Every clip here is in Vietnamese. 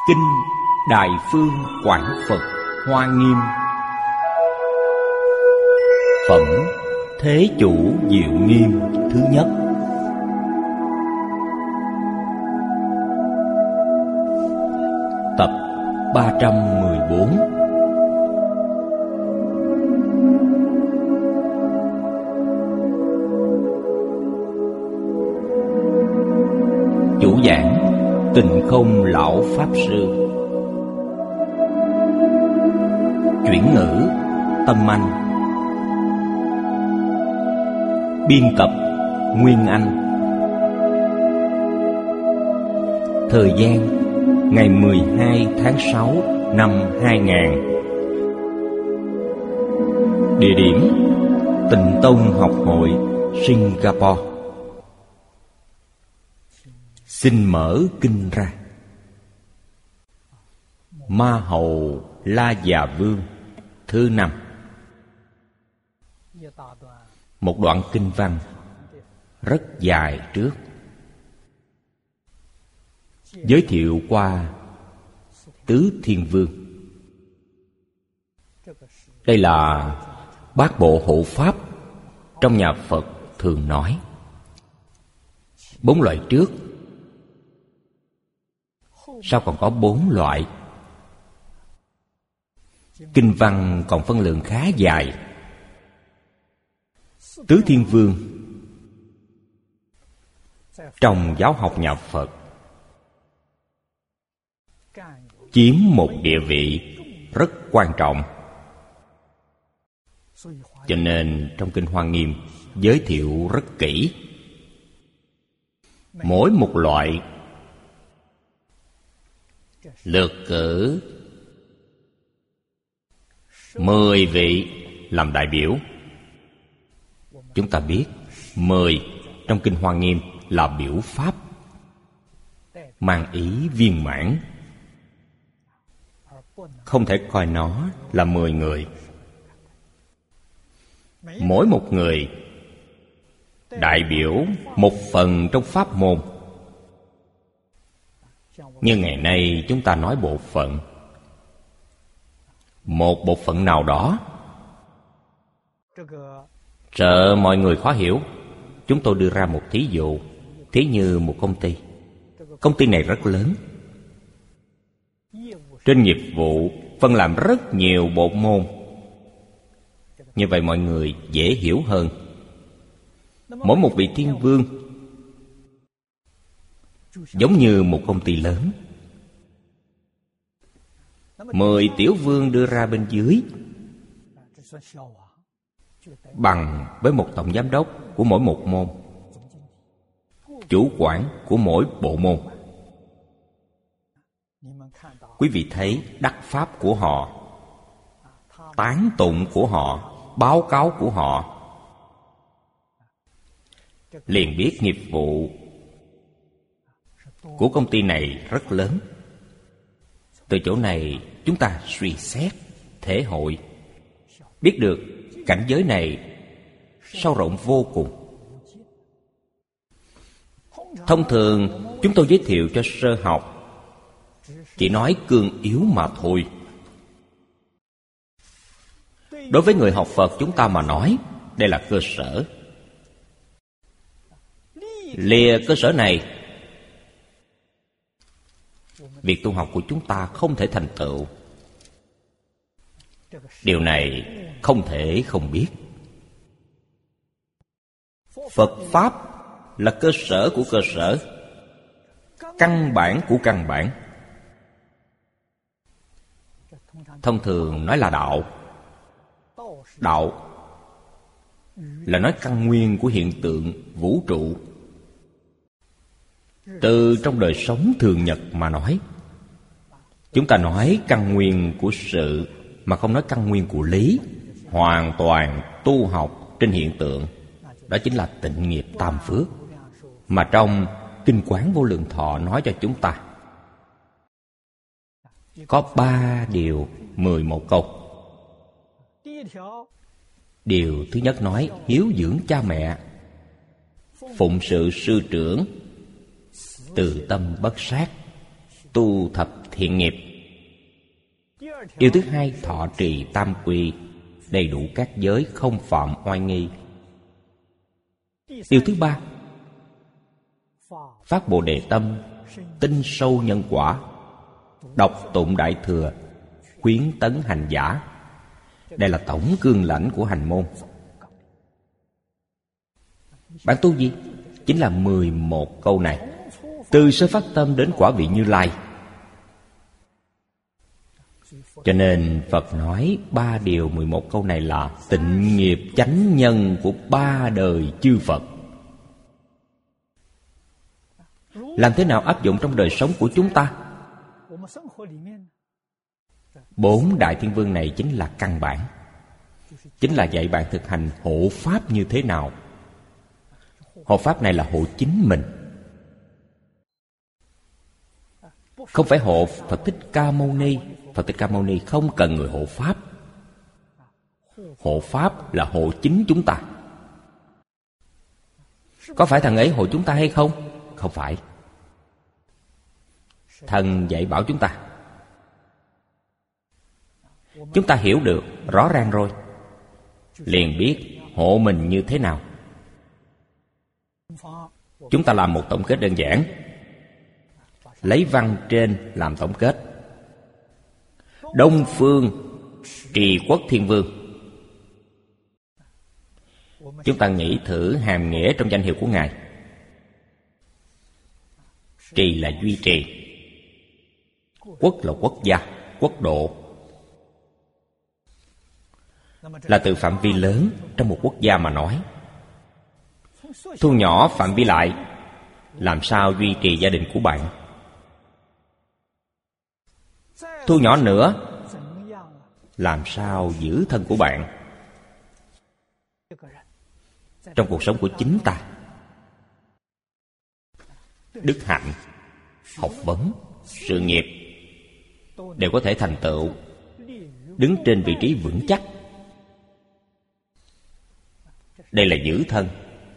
Kinh Đại Phương Quảng Phật Hoa Nghiêm. Phẩm Thế Chủ Diệu Nghiêm thứ nhất. Tập 314. Chủ giảng Tịnh Không Lão Pháp Sư. Chuyển ngữ Tâm Anh. Biên tập Nguyên Anh. Thời gian ngày 12 tháng 6 năm 2000. Địa điểm Tịnh Tông Học Hội, Singapore. Xin mở kinh ra. Ma Hầu La Già Vương thứ 5. Một đoạn kinh văn rất dài trước, giới thiệu qua Tứ Thiên Vương. Đây là bát bộ hộ pháp trong nhà Phật thường nói. 4 loại trước, sao còn có 4 loại? Kinh văn còn phân lượng khá dài. Tứ Thiên Vương trong giáo học nhà Phật chiếm một địa vị rất quan trọng. Cho nên trong Kinh Hoa Nghiêm giới thiệu rất kỹ. Mỗi một loại lược cử 10 vị làm đại biểu. Chúng ta biết 10 trong Kinh Hoa Nghiêm là biểu pháp, mang ý viên mãn, không thể coi nó là 10 người. Mỗi một người đại biểu một phần trong pháp môn. Như ngày nay chúng ta nói bộ phận, một bộ phận nào đó. Sợ mọi người khó hiểu, chúng tôi đưa ra một thí dụ. Thí như một công ty. Công ty này rất lớn, trên nghiệp vụ phân làm rất nhiều bộ môn. Như vậy mọi người dễ hiểu hơn. Mỗi một vị thiên vương giống như một công ty lớn. 10 tiểu vương đưa ra bên dưới, bằng với một tổng giám đốc của mỗi một môn, chủ quản của mỗi bộ môn. Quý vị thấy đắc pháp của họ, tán tụng của họ, báo cáo của họ, liền biết nghiệp vụ của công ty này rất lớn. Từ chỗ này chúng ta suy xét, thể hội, biết được cảnh giới này sâu rộng vô cùng. Thông thường chúng tôi giới thiệu cho sơ học chỉ nói cương yếu mà thôi. Đối với người học Phật chúng ta mà nói, đây là cơ sở. Lìa cơ sở này, việc tu học của chúng ta không thể thành tựu. Điều này không thể không biết. Phật Pháp là cơ sở của cơ sở, căn bản của căn bản. Thông thường nói là đạo. Đạo là nói căn nguyên của hiện tượng vũ trụ. Từ trong đời sống thường nhật mà nói, chúng ta nói căn nguyên của sự mà không nói căn nguyên của lý. Hoàn toàn tu học trên hiện tượng. Đó chính là tịnh nghiệp tam phước, mà trong Kinh Quán Vô Lượng Thọ nói cho chúng ta. Có 3 điều 11 câu. Điều thứ nhất nói hiếu dưỡng cha mẹ, phụng sự sư trưởng, từ tâm bất sát, tu thập thiện nghiệp. Điều thứ hai, thọ trì tam quy, đầy đủ các giới, không phạm oai nghi. Điều thứ ba, phát Bồ Đề tâm, tin sâu nhân quả, đọc tụng Đại Thừa, khuyến tấn hành giả. Đây là tổng cương lãnh của hành môn. Bạn tu gì? Chính là 11 câu này, từ sơ phát tâm đến quả vị Như Lai. Cho nên Phật nói 3 điều 11 câu này là tịnh nghiệp chánh nhân của 3 đời chư Phật. Làm thế nào áp dụng trong đời sống của chúng ta? 4 Đại Thiên Vương này chính là căn bản, chính là dạy bạn thực hành hộ pháp như thế nào. Hộ pháp này là hộ chính mình, không phải hộ Phật Thích Ca Mâu Ni. Phật Thích Ca Mâu Ni không cần người hộ pháp. Hộ pháp là hộ chính chúng ta. Có phải thằng ấy hộ chúng ta hay không? Không phải. Thần dạy bảo chúng ta, chúng ta hiểu được rõ ràng rồi, liền biết hộ mình như thế nào. Chúng ta làm một tổng kết đơn giản, lấy văn trên làm tổng kết. Đông phương Trì Quốc Thiên Vương. Chúng ta nghĩ thử hàm nghĩa trong danh hiệu của Ngài. Trì là duy trì, quốc là quốc gia, quốc độ, là từ phạm vi lớn trong một quốc gia mà nói. Thu nhỏ phạm vi lại, làm sao duy trì gia đình của bạn? Thu nhỏ nữa, làm sao giữ thân của bạn? Trong cuộc sống của chính ta, đức hạnh, học vấn, sự nghiệp đều có thể thành tựu, đứng trên vị trí vững chắc. Đây là giữ thân.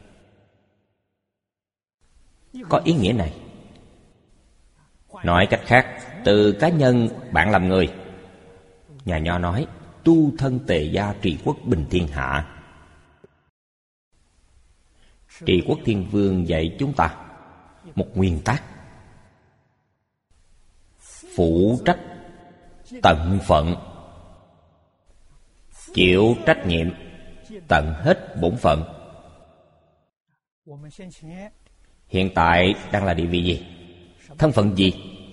Có ý nghĩa này. Nói cách khác, từ cá nhân bạn làm người. Nhà Nho nói tu thân tề gia trị quốc bình thiên hạ. Trị Quốc Thiên Vương dạy chúng ta một nguyên tắc: phụ trách tận phận, chịu trách nhiệm tận hết bổn phận. Hiện tại đang là địa vị gì? Thân phận gì?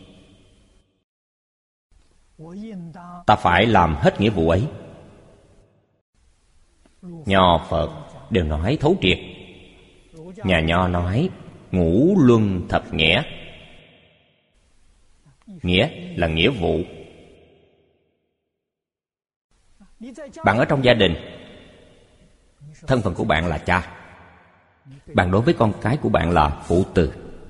Ta phải làm hết nghĩa vụ ấy. Nho Phật đều nói thấu triệt. Nhà Nho nói ngũ luân thập nghĩa. Nghĩa là nghĩa vụ. Bạn ở trong gia đình, thân phận của bạn là cha. Bạn đối với con cái của bạn là phụ tử.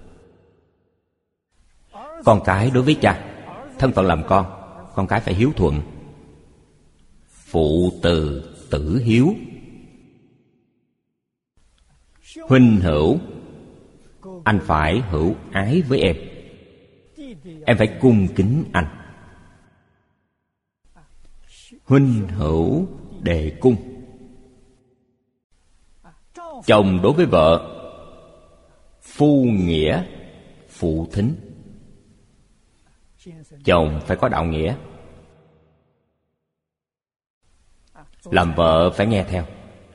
Con cái đối với cha, thân phận làm con cái phải hiếu thuận. Phụ từ tử hiếu. Huynh hữu, anh phải hữu ái với em phải cung kính anh. Huynh hữu đệ cung. Chồng đối với vợ, phu nghĩa phụ thính. Chồng phải có đạo nghĩa, làm vợ phải nghe theo.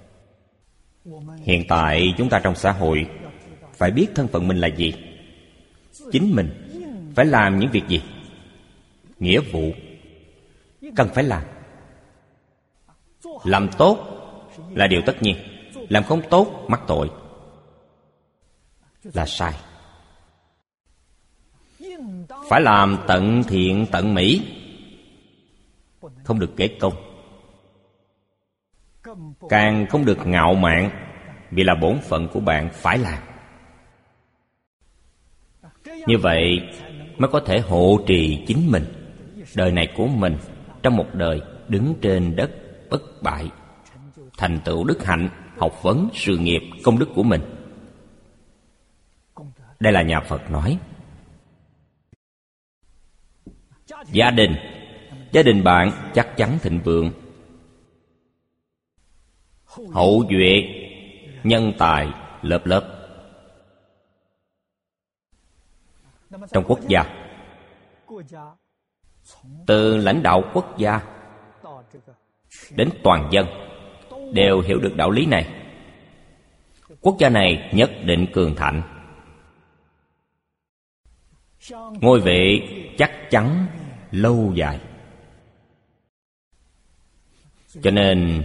Hiện tại chúng ta trong xã hội phải biết thân phận mình là gì, chính mình phải làm những việc gì, nghĩa vụ cần phải làm. Làm tốt là điều tất nhiên, làm không tốt mắc tội, là sai. Phải làm tận thiện tận mỹ, không được kể công, càng không được ngạo mạn, vì là bổn phận của bạn phải làm. Như vậy mới có thể hộ trì chính mình, đời này của mình, trong một đời đứng trên đất bất bại, thành tựu đức hạnh, học vấn, sự nghiệp, công đức của mình. Đây là nhà Phật nói. Gia đình bạn chắc chắn thịnh vượng, hậu duệ, nhân tài lớp lớp. Trong quốc gia, từ lãnh đạo quốc gia đến toàn dân đều hiểu được đạo lý này. Quốc gia này nhất định cường thịnh, ngôi vị chắc chắn lâu dài. Cho nên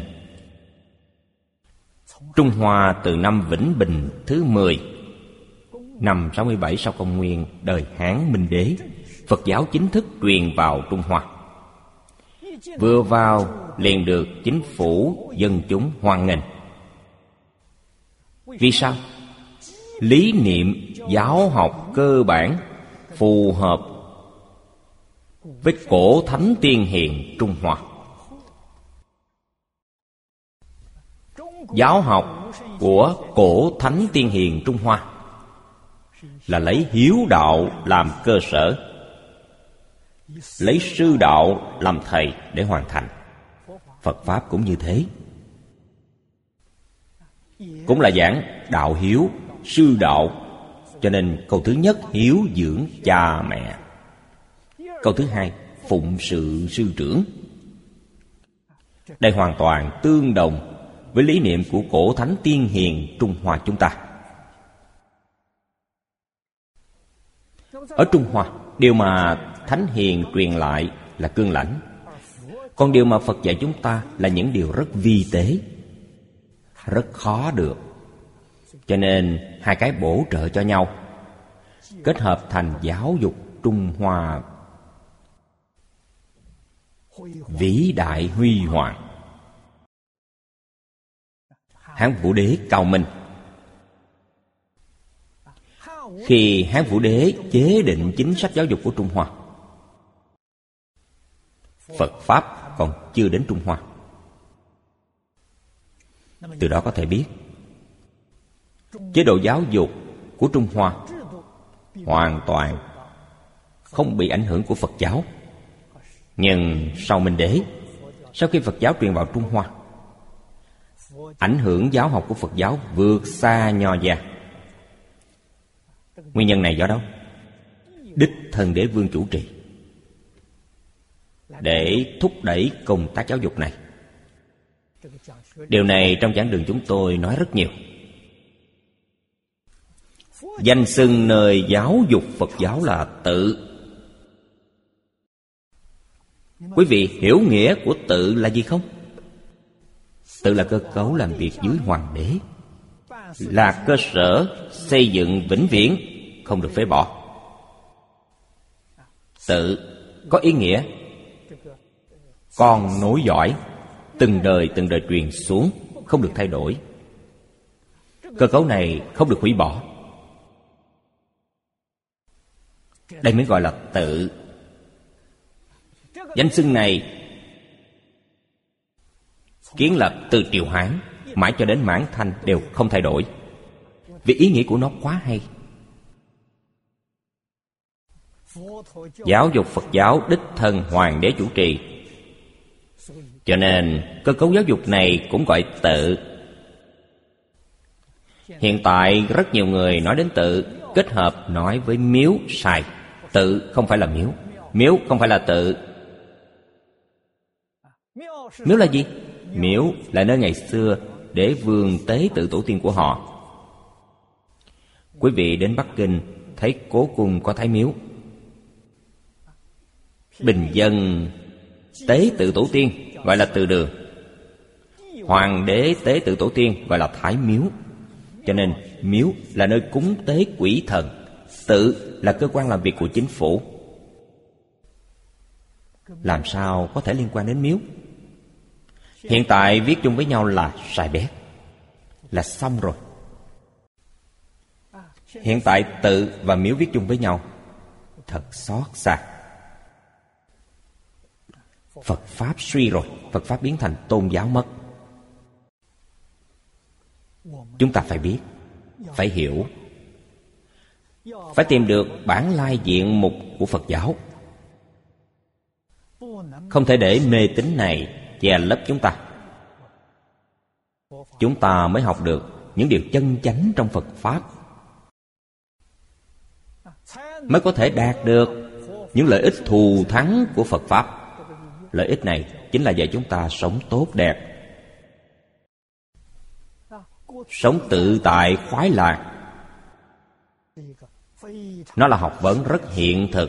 Trung Hoa từ năm Vĩnh Bình thứ 10, năm 67 sau công nguyên, đời Hán Minh Đế, Phật giáo chính thức truyền vào Trung Hoa. Vừa vào liền được chính phủ dân chúng hoan nghênh. Vì sao? Lý niệm giáo học cơ bản phù hợp với cổ thánh tiên hiền Trung Hoa. Giáo học của cổ thánh tiên hiền Trung Hoa là lấy hiếu đạo làm cơ sở, lấy sư đạo làm thầy để hoàn thành. Phật Pháp cũng như thế, cũng là giảng đạo hiếu, sư đạo. Cho nên câu thứ nhất hiếu dưỡng cha mẹ, câu thứ hai phụng sự sư trưởng. Đây hoàn toàn tương đồng với lý niệm của cổ thánh tiên hiền Trung Hoa chúng ta. Ở Trung Hoa, điều mà thánh hiền truyền lại là cương lãnh, còn điều mà Phật dạy chúng ta là những điều rất vi tế, rất khó được. Cho nên hai cái bổ trợ cho nhau, kết hợp thành giáo dục Trung Hoa vĩ đại huy hoàng. Hán Vũ Đế cao minh. Khi Hán Vũ Đế chế định chính sách giáo dục của Trung Hoa, Phật Pháp còn chưa đến Trung Hoa. Từ đó có thể biết chế độ giáo dục của Trung Hoa hoàn toàn không bị ảnh hưởng của Phật giáo. Nhưng sau Minh Đế, sau khi Phật giáo truyền vào Trung Hoa, ảnh hưởng giáo học của Phật giáo vượt xa Nho gia. Nguyên nhân này do đâu? Đích thân Đế Vương chủ trì để thúc đẩy công tác giáo dục này. Điều này trong giảng đường chúng tôi nói rất nhiều. Danh xưng nơi giáo dục Phật giáo là tự. Quý vị hiểu nghĩa của tự là gì không? Tự là cơ cấu làm việc dưới hoàng đế, là cơ sở xây dựng vĩnh viễn, không được phế bỏ. Tự có ý nghĩa con nối dõi, từng đời truyền xuống, không được thay đổi. Cơ cấu này không được hủy bỏ. Đây mới gọi là tự. Danh xưng này kiến lập từ triều Hán mãi cho đến Mãn Thanh đều không thay đổi, vì ý nghĩa của nó quá hay. Giáo dục Phật giáo đích thân hoàng đế chủ trì, cho nên cơ cấu giáo dục này cũng gọi tự. Hiện tại rất nhiều người nói đến tự kết hợp nói với miếu sai. Tự không phải là miếu, miếu không phải là tự. Miếu là gì? Miếu là nơi ngày xưa Đế Vương tế tự tổ tiên của họ. Quý vị đến Bắc Kinh thấy cố cung có Thái Miếu. Bình dân tế tự tổ tiên gọi là từ đường. Hoàng đế tế tự tổ tiên gọi là Thái Miếu. Cho nên miếu là nơi cúng tế quỷ thần, tự là cơ quan làm việc của chính phủ. Làm sao có thể liên quan đến miếu? Hiện tại viết chung với nhau là sai bét, là xong rồi. Hiện tại tự và miếu viết chung với nhau, thật xót xa. Phật Pháp suy rồi, Phật Pháp biến thành tôn giáo mất. Chúng ta phải biết, phải hiểu, phải tìm được bản lai diện mục của Phật giáo. Không thể để mê tín này che lấp chúng ta. Chúng ta mới học được những điều chân chánh trong Phật Pháp, mới có thể đạt được những lợi ích thù thắng của Phật Pháp. Lợi ích này chính là dạy chúng ta sống tốt đẹp, sống tự tại khoái lạc. Nó là học vấn rất hiện thực.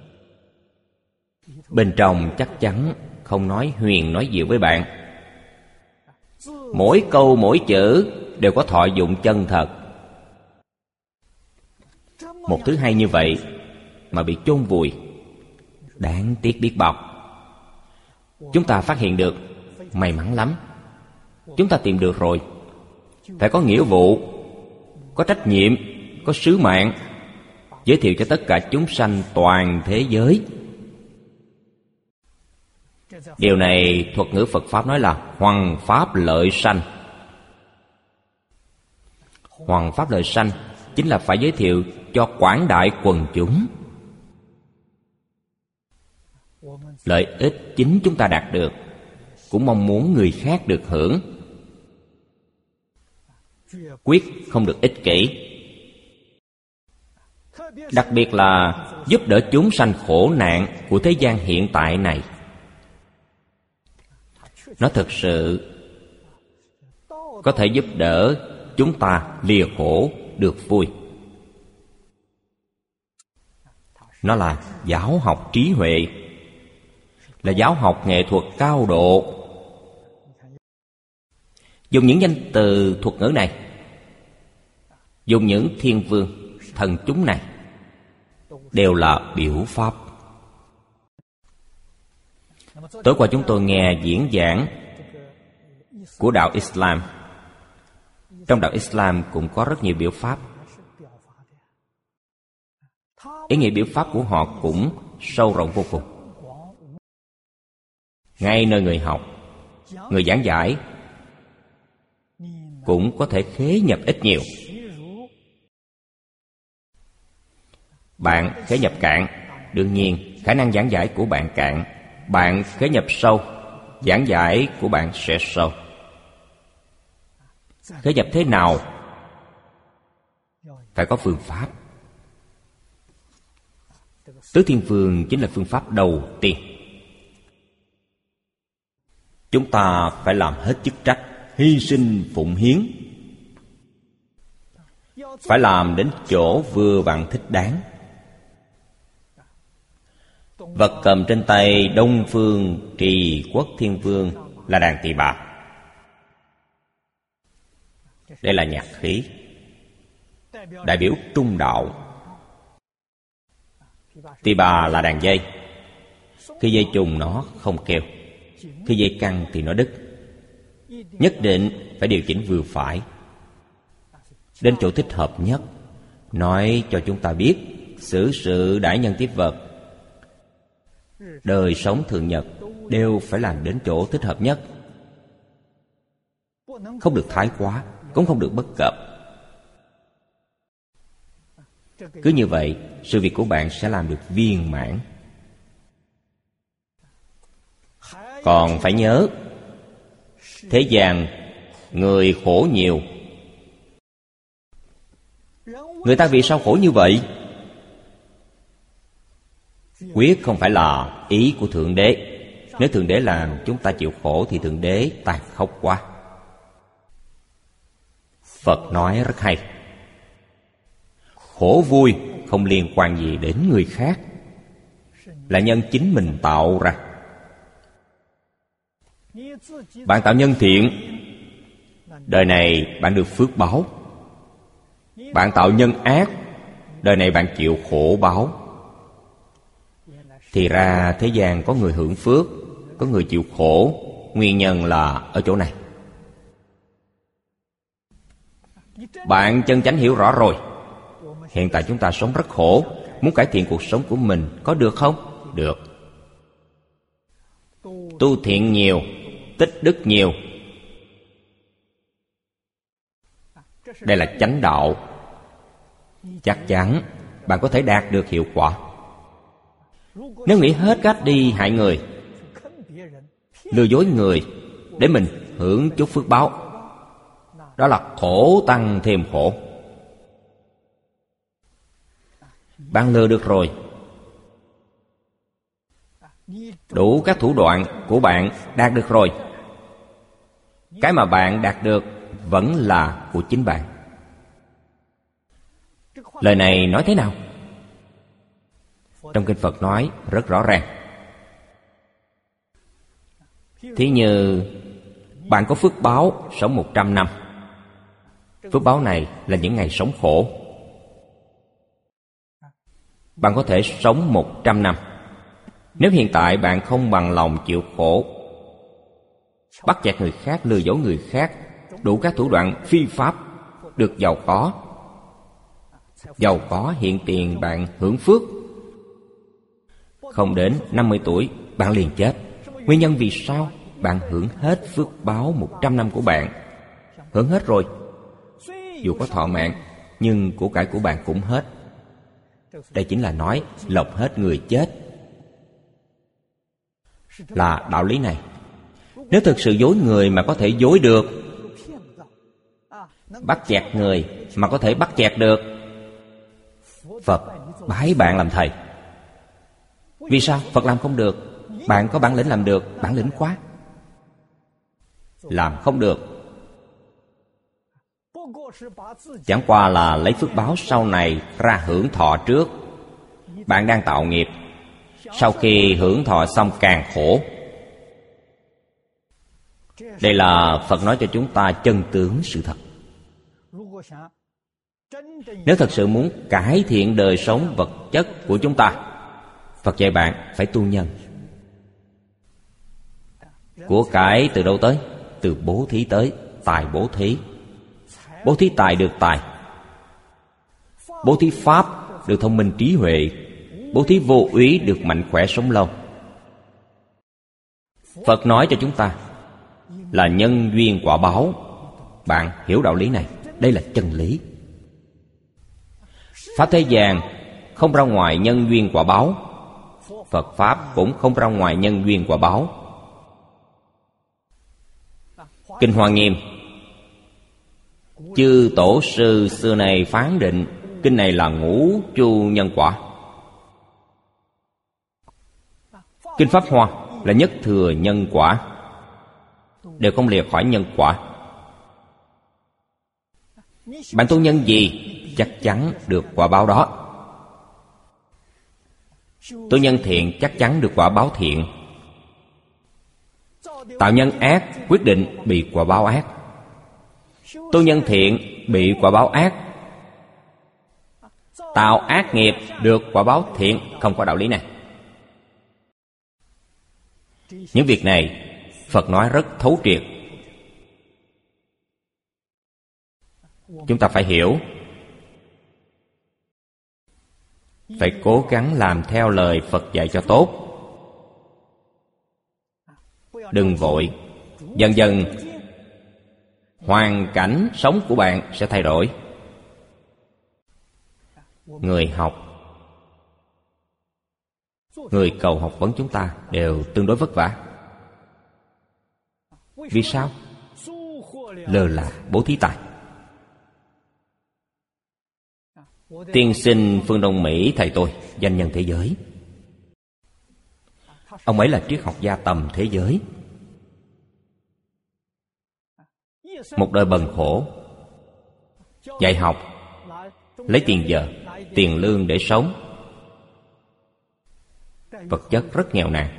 Bên trong chắc chắn không nói huyền nói diệu với bạn. Mỗi câu mỗi chữ đều có thọ dụng chân thật. Một thứ hay như vậy mà bị chôn vùi, đáng tiếc biết bao. Chúng ta phát hiện được, may mắn lắm. Chúng ta tìm được rồi. Phải có nghĩa vụ, có trách nhiệm, có sứ mạng giới thiệu cho tất cả chúng sanh toàn thế giới. Điều này thuật ngữ Phật Pháp nói là hoằng pháp lợi sanh. Hoằng pháp lợi sanh chính là phải giới thiệu cho quảng đại quần chúng. Lợi ích chính chúng ta đạt được, cũng mong muốn người khác được hưởng. Quyết không được ích kỷ. Đặc biệt là giúp đỡ chúng sanh khổ nạn của thế gian hiện tại này. Nó thực sự có thể giúp đỡ chúng ta lìa khổ được vui. Nó là giáo học trí huệ, là giáo học nghệ thuật cao độ. Dùng những danh từ thuật ngữ này, dùng những thiên vương, thần chúng này, đều là biểu pháp. Tối qua chúng tôi nghe diễn giảng của đạo Islam. Trong đạo Islam cũng có rất nhiều biểu pháp. Ý nghĩa biểu pháp của họ cũng sâu rộng vô cùng. Ngay nơi người học, người giảng giải cũng có thể khế nhập ít nhiều. Bạn khế nhập cạn, đương nhiên khả năng giảng giải của bạn cạn. Bạn khế nhập sâu, giảng giải của bạn sẽ sâu. Khế nhập thế nào? Phải có phương pháp. Tứ Thiên Vương chính là phương pháp đầu tiên. Chúng ta phải làm hết chức trách, hy sinh phụng hiến. Phải làm đến chỗ vừa vặn thích đáng. Vật cầm trên tay Đông Phương Trì Quốc Thiên Vương là đàn tỳ bà. Đây là nhạc khí, đại biểu trung đạo. Tỳ bà là đàn dây. Khi dây trùng nó không kêu, khi dây căng thì nó đứt. Nhất định phải điều chỉnh vừa phải, đến chỗ thích hợp nhất. Nói cho chúng ta biết xử sự đãi nhân tiếp vật, đời sống thường nhật đều phải làm đến chỗ thích hợp nhất. Không được thái quá, cũng không được bất cập. Cứ như vậy, sự việc của bạn sẽ làm được viên mãn. Còn phải nhớ, thế gian người khổ nhiều. Người ta vì sao khổ như vậy? Quyết không phải là ý của Thượng Đế. Nếu Thượng Đế làm chúng ta chịu khổ thì Thượng Đế tàn khốc quá. Phật nói rất hay. Khổ vui không liên quan gì đến người khác, là nhân chính mình tạo ra. Bạn tạo nhân thiện, đời này bạn được phước báo. Bạn tạo nhân ác, đời này bạn chịu khổ báo. Thì ra thế gian có người hưởng phước, có người chịu khổ. Nguyên nhân là ở chỗ này. Bạn chân chánh hiểu rõ rồi. Hiện tại chúng ta sống rất khổ. Muốn cải thiện cuộc sống của mình có được không? Được. Tu thiện nhiều, tích đức nhiều. Đây là chánh đạo. Chắc chắn bạn có thể đạt được hiệu quả. Nếu nghĩ hết cách đi hại người, lừa dối người để mình hưởng chút phước báo. Đó là khổ tăng thêm khổ. Bạn lừa được rồi, đủ các thủ đoạn của bạn đạt được rồi. Cái mà bạn đạt được vẫn là của chính bạn. Lời này nói thế nào? Trong kinh Phật nói rất rõ ràng. Thí như bạn có phước báo sống 100 năm. Phước báo này là những ngày sống khổ. Bạn có thể sống 100 năm. Nếu hiện tại bạn không bằng lòng chịu khổ, bắt chẹt người khác, lừa dối người khác, đủ các thủ đoạn phi pháp, được giàu có. Giàu có hiện tiền bạn hưởng phước. Không đến 50 tuổi bạn liền chết. Nguyên nhân vì sao? Bạn hưởng hết phước báo 100 năm của bạn. Hưởng hết rồi. Dù có thọ mạng, nhưng của cải của bạn cũng hết. Đây chính là nói lọc hết người chết. Là đạo lý này. Nếu thực sự dối người mà có thể dối được, bắt chẹt người mà có thể bắt chẹt được, Phật bái bạn làm thầy. Vì sao Phật làm không được? Bạn có bản lĩnh làm được, bản lĩnh quá. Làm không được, chẳng qua là lấy phước báo sau này ra hưởng thọ trước. Bạn đang tạo nghiệp, sau khi hưởng thọ xong càng khổ. Đây là Phật nói cho chúng ta chân tướng sự thật. Nếu thật sự muốn cải thiện đời sống vật chất của chúng ta, Phật dạy bạn phải tu nhân. Của cải từ đâu tới? Từ bố thí tới. Tài bố thí. Bố thí tài được tài. Bố thí pháp được thông minh trí huệ. Bố thí vô úy được mạnh khỏe sống lâu. Phật nói cho chúng ta là nhân duyên quả báo. Bạn hiểu đạo lý này. Đây là chân lý. Pháp thế gian không ra ngoài nhân duyên quả báo. Phật Pháp cũng không ra ngoài nhân duyên quả báo. Kinh Hoa Nghiêm, chư tổ sư xưa này phán định kinh này là ngũ chu nhân quả. Kinh Pháp Hoa là nhất thừa nhân quả, đều không lìa khỏi nhân quả. Bạn tu nhân gì chắc chắn được quả báo đó. Tu nhân thiện chắc chắn được quả báo thiện. Tạo nhân ác quyết định bị quả báo ác. Tu nhân thiện bị quả báo ác. Tạo ác nghiệp được quả báo thiện. Không có đạo lý này. Những việc này Phật nói rất thấu triệt. Chúng ta phải hiểu, phải cố gắng làm theo lời Phật dạy cho tốt. Đừng vội. Dần dần hoàn cảnh sống của bạn sẽ thay đổi. Người học, người cầu học vấn chúng ta đều tương đối vất vả. Vì sao? Lơ là bố thí tài. Tiên sinh Phương Đông Mỹ thầy tôi, danh nhân thế giới. Ông ấy là triết học gia tầm thế giới. Một đời bần khổ, dạy học, lấy tiền giờ, tiền lương để sống. Vật chất rất nghèo nàn.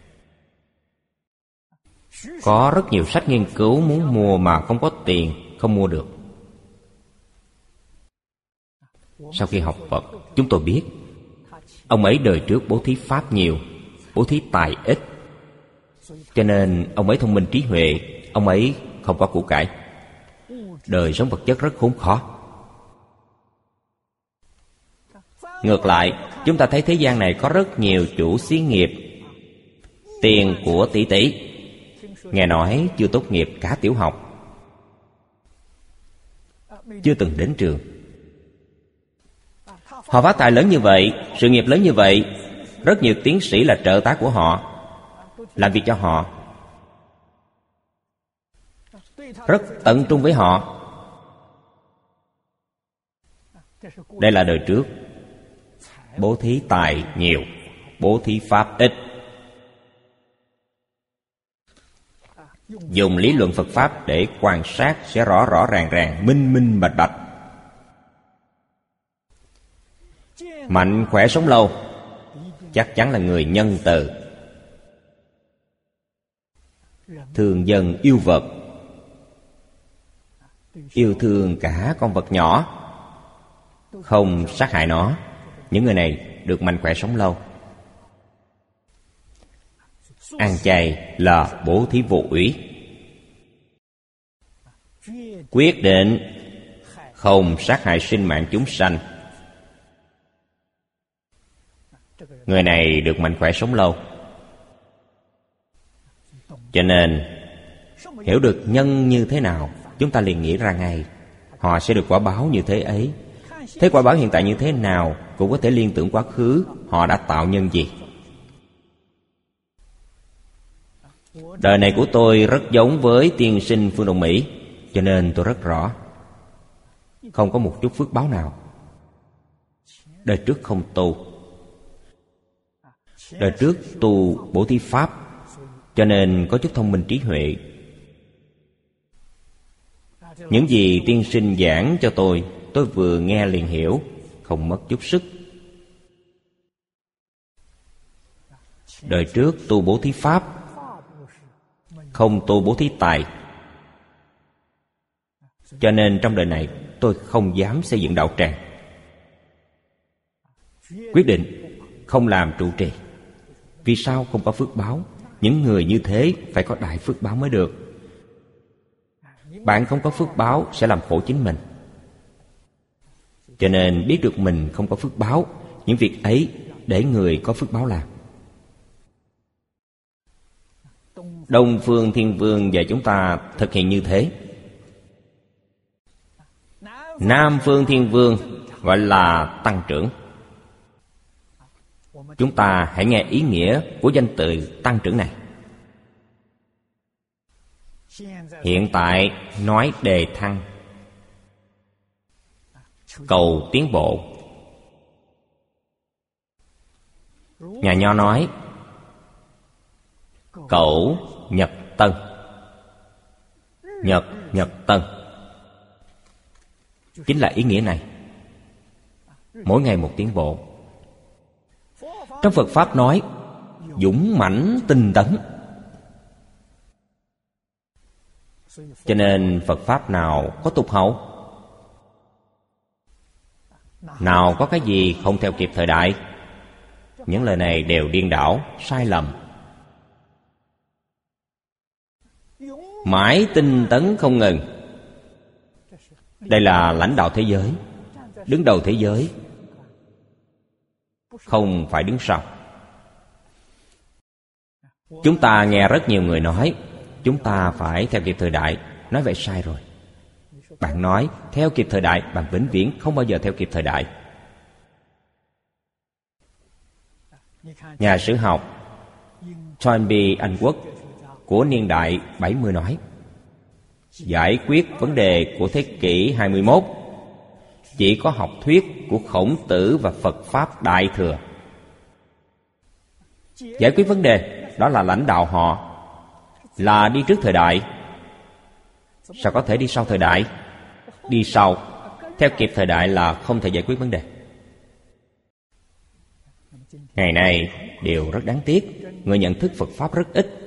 Có rất nhiều sách nghiên cứu muốn mua mà không có tiền, không mua được. Sau khi học Phật, chúng tôi biết ông ấy đời trước bố thí pháp nhiều, bố thí tài ít, cho nên ông ấy thông minh trí huệ. Ông ấy không có của cải. Đời sống vật chất rất khốn khó. Ngược lại, chúng ta thấy thế gian này có rất nhiều chủ xí nghiệp, tiền của tỷ tỷ, nghe nói chưa tốt nghiệp cả tiểu học, chưa từng đến trường. Họ phát tài lớn như vậy, sự nghiệp lớn như vậy, rất nhiều tiến sĩ là trợ tá của họ, làm việc cho họ. rất tận trung với họ. Đây là đời trước. Bố thí tài nhiều, bố thí pháp ít. Dùng lý luận Phật Pháp để quan sát sẽ rõ rõ ràng ràng, minh minh bạch bạch. Mạnh khỏe sống lâu chắc chắn là người nhân từ, thương dân yêu vật, yêu thương cả con vật nhỏ, không sát hại nó. Những người này được mạnh khỏe sống lâu. Ăn chay là bố thí vô úy. Quyết định không sát hại sinh mạng chúng sanh. Người này được mạnh khỏe sống lâu. Cho nên hiểu được nhân như thế nào, chúng ta liền nghĩ ra ngay họ sẽ được quả báo như thế ấy. Thế quả báo hiện tại như thế nào cũng có thể liên tưởng quá khứ họ đã tạo nhân gì. Đời này của tôi rất giống với tiên sinh Phương Đông Mỹ, cho nên tôi rất rõ. Không có một chút phước báo nào. Đời trước không tu. Đời trước tu bố thí pháp, cho nên có chút thông minh trí huệ. Những gì tiên sinh giảng cho tôi vừa nghe liền hiểu, không mất chút sức. Đời trước tu bố thí pháp, không tu bố thí tài, cho nên trong đời này tôi không dám xây dựng đạo tràng. Quyết định không làm trụ trì. Vì sao không có phước báo? Những người như thế phải có đại phước báo mới được. Bạn không có phước báo sẽ làm khổ chính mình. Cho nên biết được mình không có phước báo, những việc ấy để người có phước báo làm. Đông Phương Thiên Vương dạy chúng ta thực hiện như thế. Nam Phương Thiên Vương gọi là tăng trưởng. Chúng ta hãy nghe ý nghĩa của danh từ tăng trưởng này. Hiện tại nói đề thăng, cầu tiến bộ. Nhà Nho nói cẩu nhập tân. Nhập tân chính là ý nghĩa này. Mỗi ngày một tiến bộ. Trong Phật Pháp nói dũng mãnh tinh tấn. Cho nên Phật Pháp nào có tụt hậu, nào có cái gì không theo kịp thời đại. Những lời này đều điên đảo, sai lầm. Mãi tinh tấn không ngừng. Đây là lãnh đạo thế giới, đứng đầu thế giới, không phải đứng sau. Chúng ta nghe rất nhiều người nói chúng ta phải theo kịp thời đại. Nói vậy sai rồi. Bạn nói theo kịp thời đại, bạn vĩnh viễn không bao giờ theo kịp thời đại. Nhà sử học Toynbee Anh Quốc của niên đại 70 nói giải quyết vấn đề của thế kỷ 21 chỉ có học thuyết của Khổng Tử và Phật Pháp Đại Thừa. Giải quyết vấn đề đó là lãnh đạo họ, là đi trước thời đại. Sao có thể đi sau thời đại? Đi sau, theo kịp thời đại là không thể giải quyết vấn đề. Ngày nay điều rất đáng tiếc, người nhận thức Phật Pháp rất ít,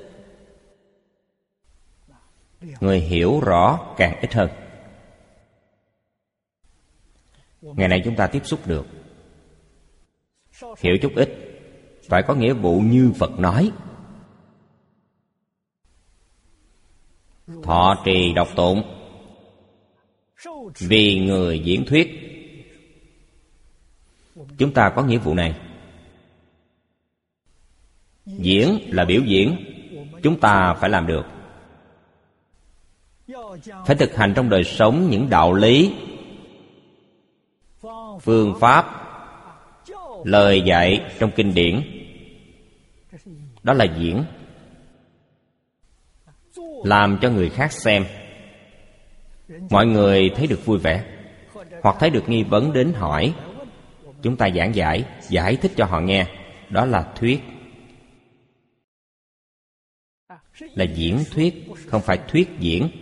người hiểu rõ càng ít hơn. Ngày nay chúng ta tiếp xúc được, hiểu chút ít, phải có nghĩa vụ như Phật nói. Thọ trì đọc tụng, vì người diễn thuyết. Chúng ta có nghĩa vụ này. Diễn là biểu diễn, chúng ta phải làm được. Phải thực hành trong đời sống những đạo lý, phương pháp, lời dạy trong kinh điển. Đó là diễn. Làm cho người khác xem, mọi người thấy được vui vẻ, hoặc thấy được nghi vấn đến hỏi. Chúng ta giảng giải, giải thích cho họ nghe. Đó là thuyết, là diễn thuyết, không phải thuyết diễn.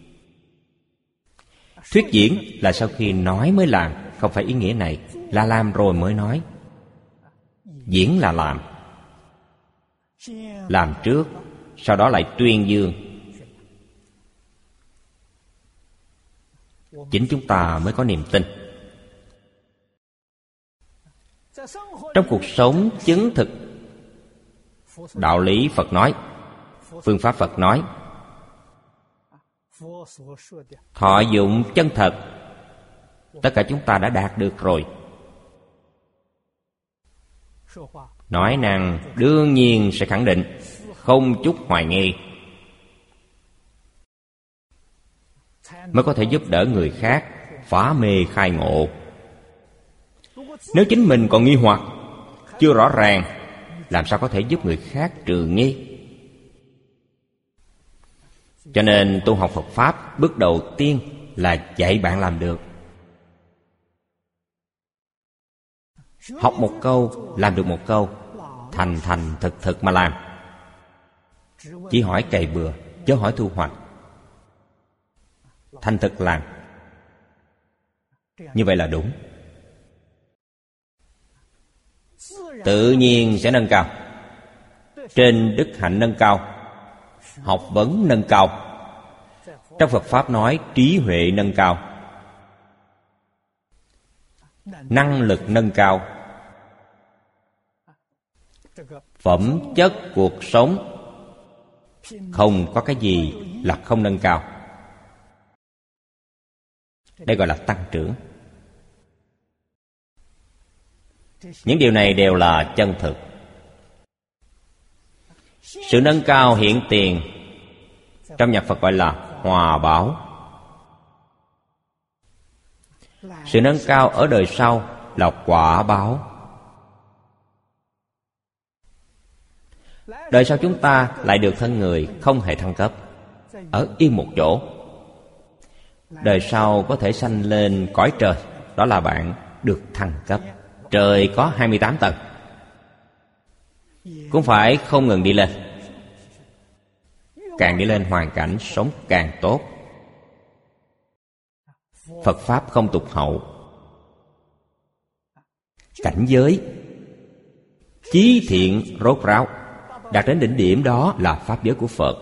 Thuyết diễn là sau khi nói mới làm, không phải ý nghĩa này, là làm rồi mới nói. Diễn là làm trước, sau đó lại tuyên dương. Chính chúng ta mới có niềm tin. Trong cuộc sống chứng thực, đạo lý Phật nói, phương pháp Phật nói, thọ dụng chân thật, tất cả chúng ta đã đạt được rồi. Nói năng đương nhiên sẽ khẳng định, không chút hoài nghi, mới có thể giúp đỡ người khác phá mê khai ngộ. Nếu chính mình còn nghi hoặc, chưa rõ ràng, làm sao có thể giúp người khác trừ nghi? Cho nên tu học Phật Pháp, bước đầu tiên là dạy bạn làm được. Học một câu, làm được một câu, thành thành thực thực mà làm. Chỉ hỏi cày bừa, chớ hỏi thu hoạch. Thành thực làm. Như vậy là đúng. Tự nhiên sẽ nâng cao. Trên đức hạnh nâng cao, học vấn nâng cao. Trong Phật Pháp nói trí huệ nâng cao, năng lực nâng cao, phẩm chất cuộc sống không có cái gì là không nâng cao. Đây gọi là tăng trưởng. Những điều này đều là chân thực. Sự nâng cao hiện tiền, trong nhạc Phật gọi là hòa bảo. Sự nâng cao ở đời sau là quả báo. Đời sau chúng ta lại được thân người không hề thăng cấp, ở yên một chỗ. Đời sau có thể sanh lên cõi trời, đó là bạn được thăng cấp. Trời có 28 tầng, cũng phải không ngừng đi lên. Càng đi lên hoàn cảnh sống càng tốt. Phật Pháp không tụt hậu. Cảnh giới chí thiện rốt ráo, đạt đến đỉnh điểm đó là Pháp giới của Phật.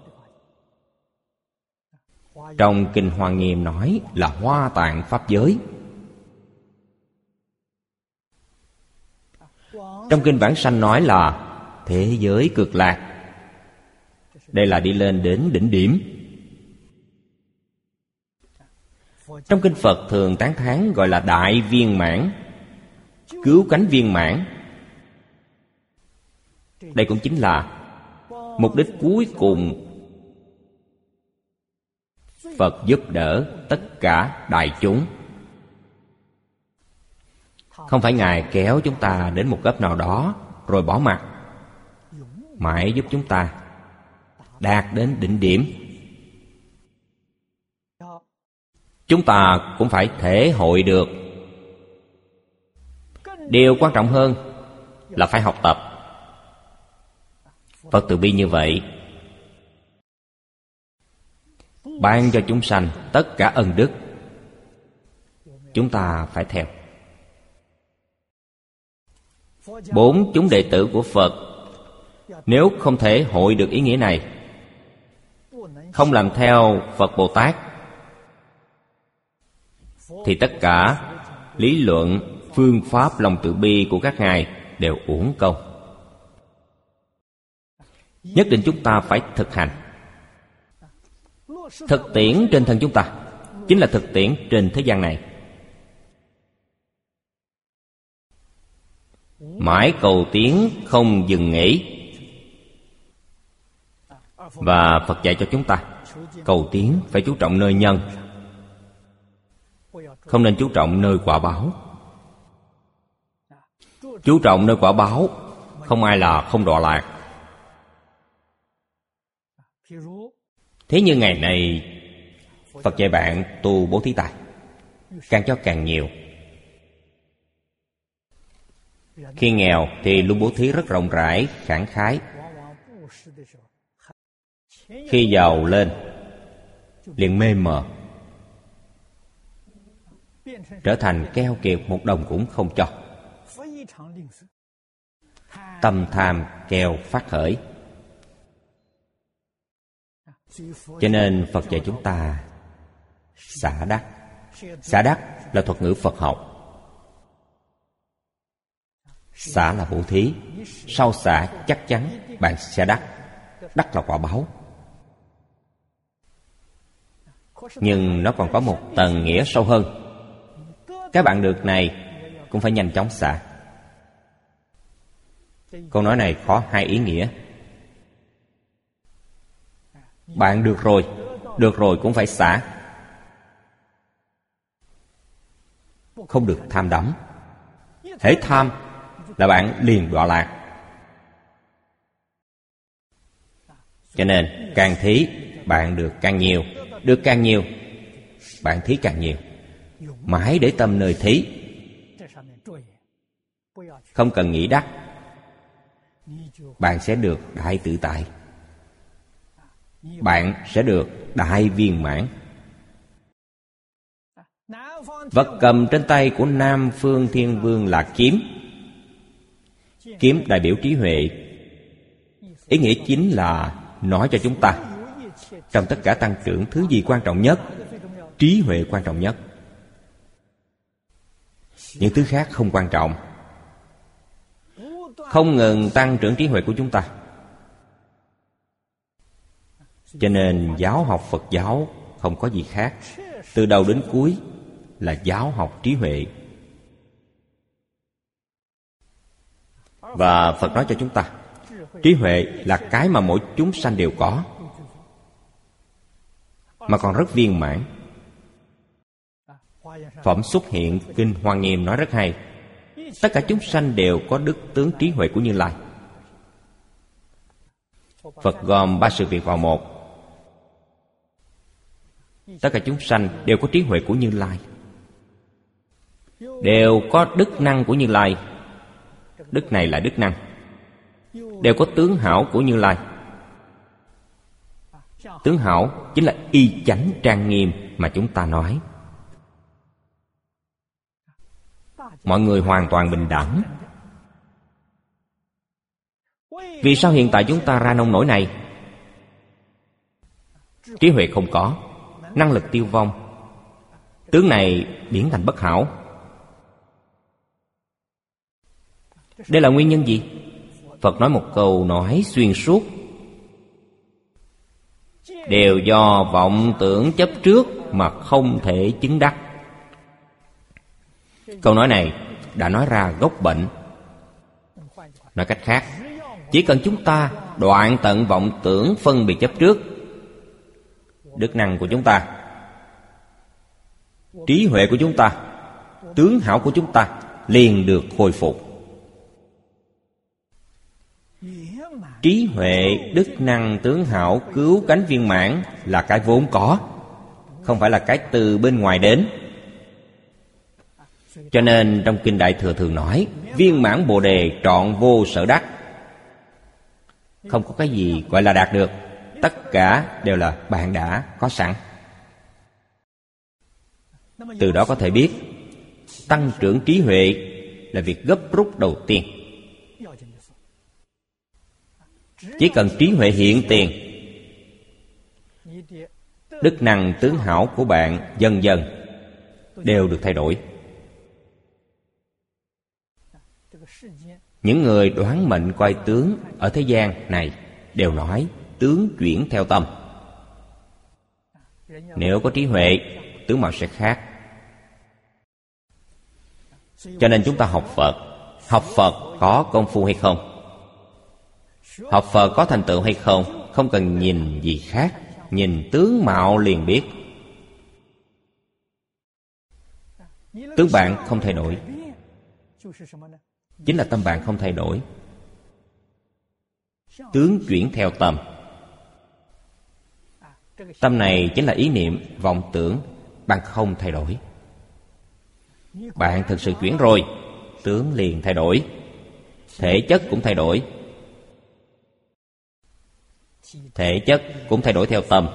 Trong Kinh Hoa Nghiêm nói là Hoa Tạng Pháp giới. Trong Kinh Vãng Sanh nói là thế giới cực lạc. Đây là đi lên đến đỉnh điểm. Trong Kinh Phật thường tán thán gọi là đại viên mãn, cứu cánh viên mãn. Đây cũng chính là mục đích cuối cùng Phật giúp đỡ tất cả đại chúng. Không phải Ngài kéo chúng ta đến một cấp nào đó rồi bỏ mặc, mãi giúp chúng ta đạt đến đỉnh điểm. Chúng ta cũng phải thể hội được. Điều quan trọng hơn là phải học tập. Phật từ bi như vậy, ban cho chúng sanh tất cả ân đức, chúng ta phải theo. 4 chúng đệ tử của Phật nếu không thể hội được ý nghĩa này, không làm theo Phật Bồ Tát, thì tất cả lý luận, phương pháp lòng từ bi của các ngài đều uổng công. Nhất định chúng ta phải thực hành. Thực tiễn trên thân chúng ta chính là thực tiễn trên thế gian này. Mãi cầu tiến không dừng nghỉ. Và Phật dạy cho chúng ta cầu tiến phải chú trọng nơi nhân, không nên chú trọng nơi quả báo. Chú trọng nơi quả báo, không ai là không đọa lạc. Thế như ngày nay Phật dạy bạn tu bố thí tài, càng cho càng nhiều. Khi nghèo thì luôn bố thí rất rộng rãi, khẳng khái. Khi giàu lên liền mê mờ, trở thành keo kiệt, một đồng cũng không cho. Tâm tham keo phát khởi. Cho nên Phật dạy chúng ta xả đắc. Xả đắc là thuật ngữ Phật học. Xả là bố thí. Sau xả chắc chắn bạn sẽ đắc. Đắc là quả báo. Nhưng nó còn có một tầng nghĩa sâu hơn. Các bạn được này cũng phải nhanh chóng xả. Câu nói này có hai ý nghĩa. Bạn được rồi cũng phải xả. Không được tham đắm. Hễ tham là bạn liền đọa lạc. Cho nên càng thí bạn được càng nhiều. Được càng nhiều bạn thí càng nhiều. Mãi để tâm nơi thí. Không cần nghĩ đắc, bạn sẽ được đại tự tại. Bạn sẽ được đại viên mãn. Vật cầm trên tay của Nam Phương Thiên Vương là kiếm. Kiếm đại biểu trí huệ. Ý nghĩa chính là nói cho chúng ta, trong tất cả tăng trưởng, thứ gì quan trọng nhất? Trí huệ quan trọng nhất. Những thứ khác không quan trọng. Không ngừng tăng trưởng trí huệ của chúng ta. Cho nên giáo học Phật giáo không có gì khác. Từ đầu đến cuối là giáo học trí huệ. Và Phật nói cho chúng ta, trí huệ là cái mà mỗi chúng sanh đều có, mà còn rất viên mãn. Phẩm Xuất Hiện Kinh Hoa Nghiêm nói rất hay. Tất cả chúng sanh đều có đức tướng trí huệ của Như Lai. Phật gom ba sự việc vào một. Tất cả chúng sanh đều có trí huệ của Như Lai, đều có đức năng của Như Lai. Đức này là đức năng. Đều có tướng hảo của Như Lai. Tướng hảo chính là y chánh trang nghiêm mà chúng ta nói. Mọi người hoàn toàn bình đẳng. Vì sao hiện tại chúng ta ra nông nổi này? Trí huệ không có, năng lực tiêu vong, tướng này biến thành bất hảo. Đây là nguyên nhân gì? Phật nói một câu nói xuyên suốt: đều do vọng tưởng chấp trước mà không thể chứng đắc. Câu nói này đã nói ra gốc bệnh. Nói cách khác, chỉ cần chúng ta đoạn tận vọng tưởng phân biệt chấp trước, đức năng của chúng ta, trí huệ của chúng ta, tướng hảo của chúng ta liền được khôi phục. Trí huệ, đức năng, tướng hảo, cứu cánh viên mãn là cái vốn có, không phải là cái từ bên ngoài đến. Cho nên trong Kinh Đại Thừa thường nói viên mãn Bồ Đề trọn vô sở đắc. Không có cái gì gọi là đạt được, tất cả đều là bạn đã có sẵn. Từ đó có thể biết tăng trưởng trí huệ là việc gấp rút đầu tiên. Chỉ cần trí huệ hiện tiền, đức năng tướng hảo của bạn dần dần đều được thay đổi. Những người đoán mệnh coi tướng ở thế gian này đều nói tướng chuyển theo tâm. Nếu có trí huệ, tướng mạo sẽ khác. Cho nên chúng ta học Phật. Học Phật có công phu hay không? Học Phật có thành tựu hay không? Không cần nhìn gì khác, nhìn tướng mạo liền biết. Tướng bạn không thay đổi, chính là tâm bạn không thay đổi. Tướng chuyển theo tâm. Tâm này chính là ý niệm, vọng tưởng. Bạn không thay đổi. Bạn thực sự chuyển rồi, tướng liền thay đổi. Thể chất cũng thay đổi. Thể chất cũng thay đổi theo tâm.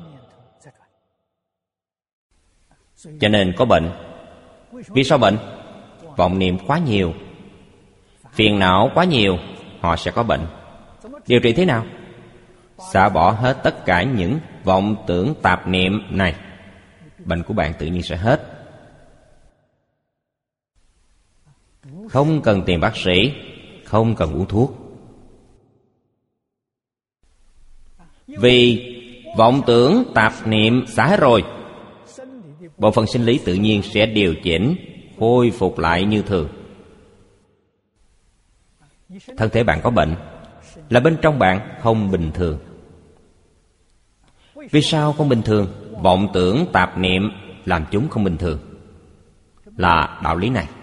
Cho nên có bệnh. Vì sao bệnh? Vọng niệm quá nhiều, phiền não quá nhiều, họ sẽ có bệnh. Điều trị thế nào? Xả bỏ hết tất cả những vọng tưởng tạp niệm này, bệnh của bạn tự nhiên sẽ hết. Không cần tìm bác sĩ, không cần uống thuốc. Vì vọng tưởng tạp niệm xả hết rồi, bộ phận sinh lý tự nhiên sẽ điều chỉnh, khôi phục lại như thường. Thân thể bạn có bệnh là bên trong bạn không bình thường. Vì sao không bình thường? Vọng tưởng tạp niệm làm chúng không bình thường, là đạo lý này.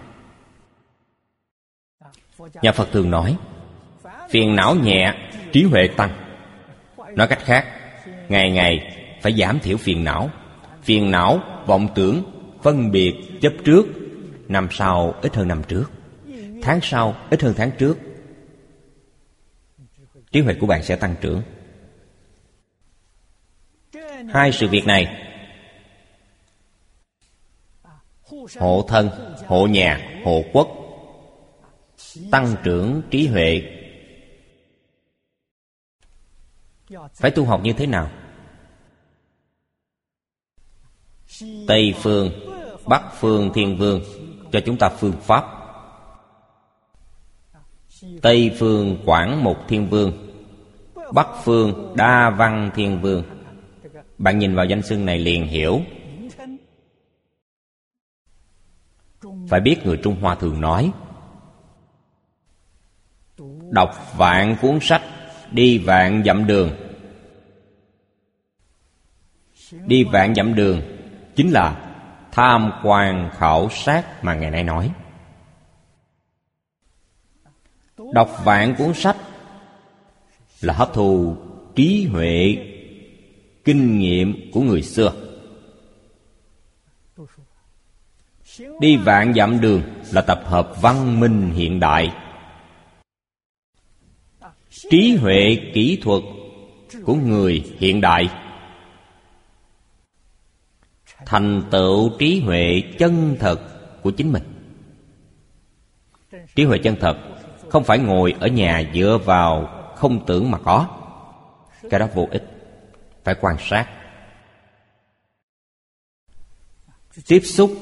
Nhà Phật thường nói phiền não nhẹ, trí huệ tăng. Nói cách khác, ngày ngày phải giảm thiểu phiền não. Phiền não, vọng tưởng, phân biệt, chấp trước, năm sau ít hơn năm trước, tháng sau ít hơn tháng trước. Trí huệ của bạn sẽ tăng trưởng. Hai sự việc này, hộ thân, hộ nhà, hộ quốc, tăng trưởng trí huệ. Phải tu học như thế nào? Tây phương, Bắc phương Thiên Vương cho chúng ta phương pháp. Tây phương Quảng Mục Thiên Vương, Bắc phương Đa Văn Thiên Vương. Bạn nhìn vào danh xưng này liền hiểu. Phải biết người Trung Hoa thường nói đọc vạn cuốn sách, đi vạn dặm đường. Đi vạn dặm đường chính là tham quan khảo sát mà ngày nay nói. Đọc vạn cuốn sách là hấp thu trí huệ, kinh nghiệm của người xưa. Đi vạn dặm đường là tập hợp văn minh hiện đại, trí huệ kỹ thuật của người hiện đại, thành tựu trí huệ chân thật của chính mình. Trí huệ chân thật không phải ngồi ở nhà dựa vào không tưởng mà có. Cái đó vô ích. Phải quan sát, tiếp xúc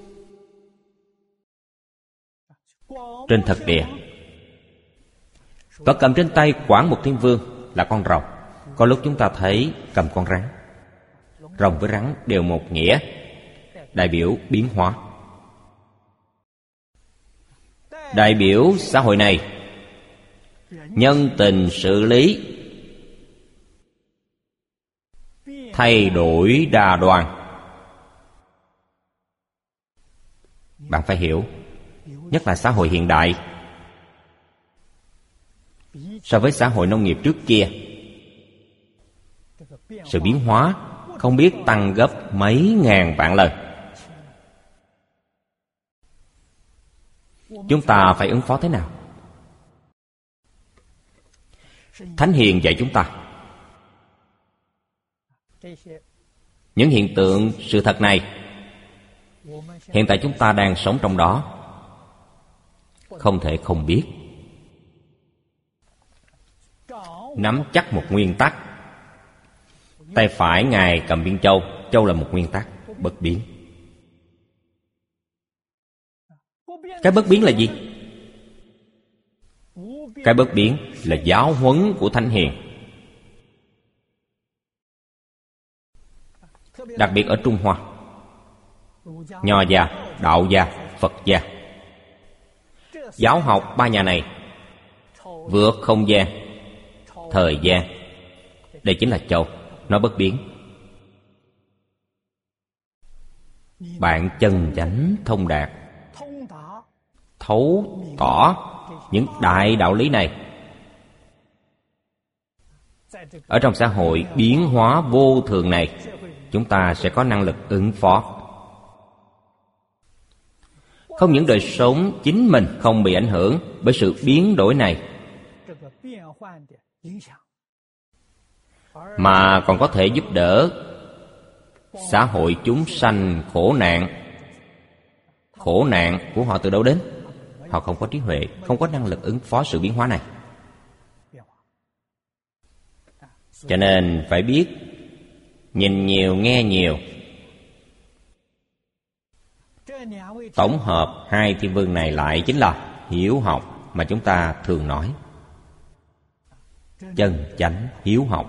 trên thực địa. Có cầm trên tay Quảng Mục Thiên Vương là con rồng. Có lúc chúng ta thấy cầm con rắn. Rồng với rắn đều một nghĩa, đại biểu biến hóa, đại biểu xã hội này nhân tình xử lý, thay đổi đa đoan. Bạn phải hiểu, nhất là xã hội hiện đại. So với xã hội nông nghiệp trước kia, sự biến hóa không biết tăng gấp mấy ngàn vạn lần. Chúng ta phải ứng phó thế nào? Thánh hiền dạy chúng ta những hiện tượng, sự thật này. Hiện tại chúng ta đang sống trong đó, không thể không biết. Nắm chắc một nguyên tắc. Tay phải Ngài cầm viên châu, châu là một nguyên tắc, bất biến. Cái bất biến là gì? Cái bất biến là giáo huấn của Thánh hiền. Đặc biệt ở Trung Hoa, Nho gia, Đạo gia, Phật gia, giáo học ba nhà này vượt không gian, thời gian. Đây chính là châu, nó bất biến. Bạn chân chánh thông đạt, thấu tỏ những đại đạo lý này, Ở trong xã hội biến hóa vô thường này, chúng ta sẽ có năng lực ứng phó. Không những đời sống chính mình không bị ảnh hưởng bởi sự biến đổi này, mà còn có thể giúp đỡ xã hội chúng sanh khổ nạn. Khổ nạn của họ từ đâu đến? Họ không có trí huệ, không có năng lực ứng phó sự biến hóa này. Cho nên phải biết nhìn nhiều, nghe nhiều. Tổng hợp hai thiên vương này lại chính là hiếu học mà chúng ta thường nói. Chân chánh hiếu học.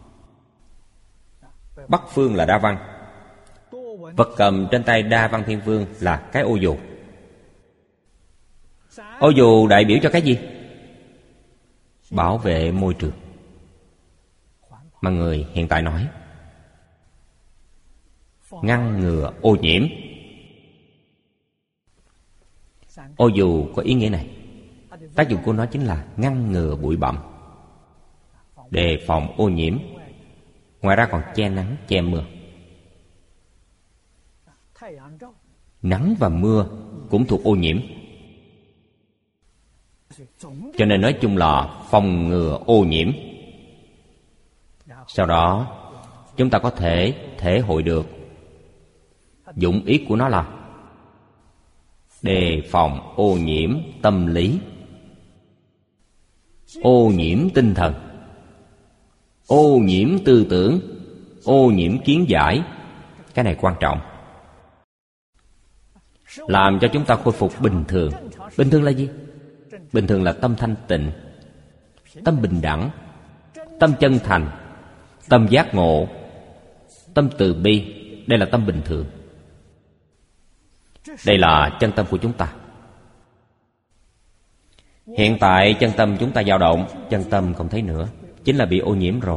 Bắc phương là Đa Văn. Vật cầm trên tay Đa Văn Thiên Vương là cái ô dù. Ô dù đại biểu cho cái gì? Bảo vệ môi trường mà người hiện tại nói. Ngăn ngừa ô nhiễm. Ô dù có ý nghĩa này. Tác dụng của nó chính là ngăn ngừa bụi bặm, đề phòng ô nhiễm. Ngoài ra còn che nắng, che mưa. Nắng và mưa cũng thuộc ô nhiễm. Cho nên nói chung là phòng ngừa ô nhiễm. Sau đó chúng ta có thể thể hội được dụng ý của nó là đề phòng ô nhiễm tâm lý, ô nhiễm tinh thần, ô nhiễm tư tưởng, ô nhiễm kiến giải. Cái này quan trọng. Làm cho chúng ta khôi phục bình thường. Bình thường là gì? Bình thường là tâm thanh tịnh, tâm bình đẳng, tâm chân thành, tâm giác ngộ, tâm từ bi. Đây là tâm bình thường. Đây là chân tâm của chúng ta. Hiện tại chân tâm chúng ta dao động, chân tâm không thấy nữa, chính là bị ô nhiễm rồi.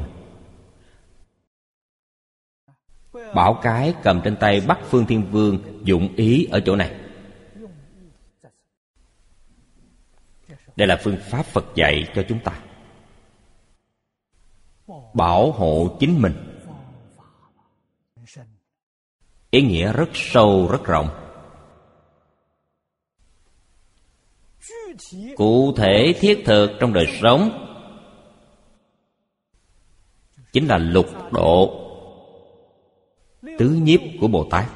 Bảo cái cầm trên tay Bắc Phương Thiên Vương dụng ý ở chỗ này. Đây là phương pháp Phật dạy cho chúng ta. Bảo hộ chính mình. Ý nghĩa rất sâu, rất rộng. Cụ thể thiết thực trong đời sống chính là lục độ tứ nhiếp của Bồ Tát.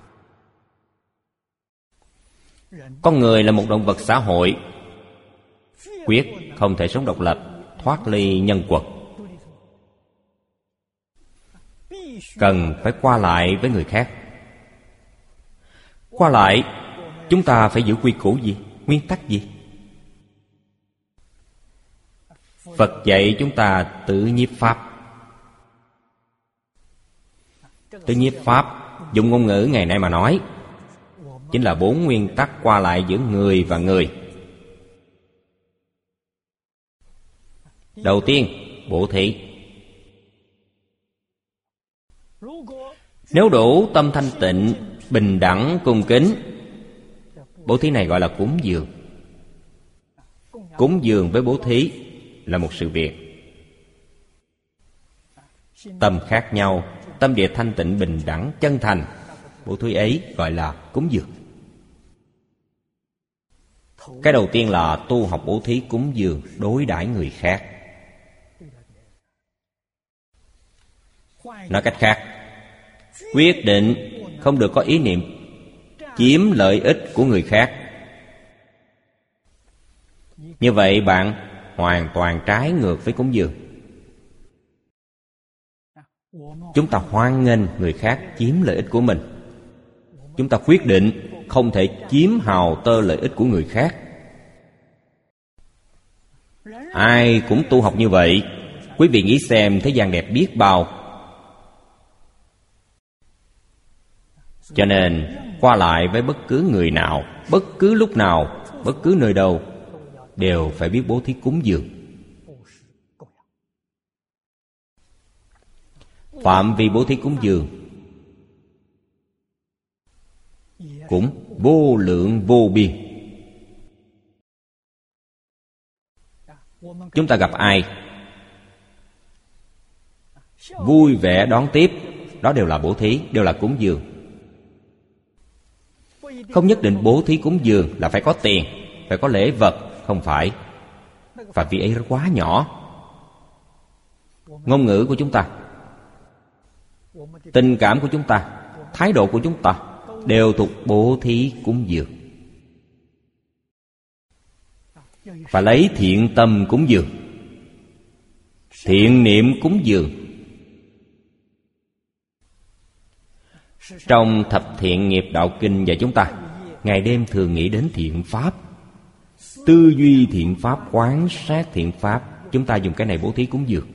Con người là một động vật xã hội, quyết không thể sống độc lập, thoát ly nhân quật. Cần phải qua lại với người khác. Qua lại, chúng ta phải giữ quy củ gì? Nguyên tắc gì? Phật dạy chúng ta tự nhiếp pháp. Tự nhiếp pháp, dùng ngôn ngữ ngày nay mà nói, chính là 4 nguyên tắc qua lại giữa người và người. Đầu tiên, bố thí. Nếu đủ tâm thanh tịnh, bình đẳng, cung kính, bố thí này gọi là cúng dường. Cúng dường với bố thí là một sự việc. Tâm khác nhau, tâm địa thanh tịnh, bình đẳng, chân thành, bố thí ấy gọi là cúng dường. Cái đầu tiên là tu học bố thí cúng dường, đối đãi người khác. Nói cách khác, quyết định không được có ý niệm chiếm lợi ích của người khác. Như vậy bạn hoàn toàn trái ngược với cúng dường. Chúng ta hoan nghênh người khác chiếm lợi ích của mình. Chúng ta quyết định không thể chiếm hào tơ lợi ích của người khác. Ai cũng tu học như vậy. Quý vị nghĩ xem thế gian đẹp biết bao. Cho nên qua lại với bất cứ người nào, bất cứ lúc nào, bất cứ nơi đâu, đều phải biết bố thí cúng dường. Phạm vi bố thí cúng dường cũng vô lượng vô biên. Chúng ta gặp ai, vui vẻ đón tiếp, đó đều là bố thí, đều là cúng dường. Không nhất định bố thí cúng dường là phải có tiền, phải có lễ vật, không phải. Phạm vi ấy quá nhỏ. Ngôn ngữ của chúng ta, tình cảm của chúng ta, thái độ của chúng ta đều thuộc bố thí cúng dường. Và lấy thiện tâm cúng dường, thiện niệm cúng dường. Trong Thập Thiện Nghiệp Đạo Kinh dạy chúng ta, ngày đêm thường nghĩ đến thiện pháp, tư duy thiện pháp, quán sát thiện pháp. Chúng ta dùng cái này bố thí cúng dường.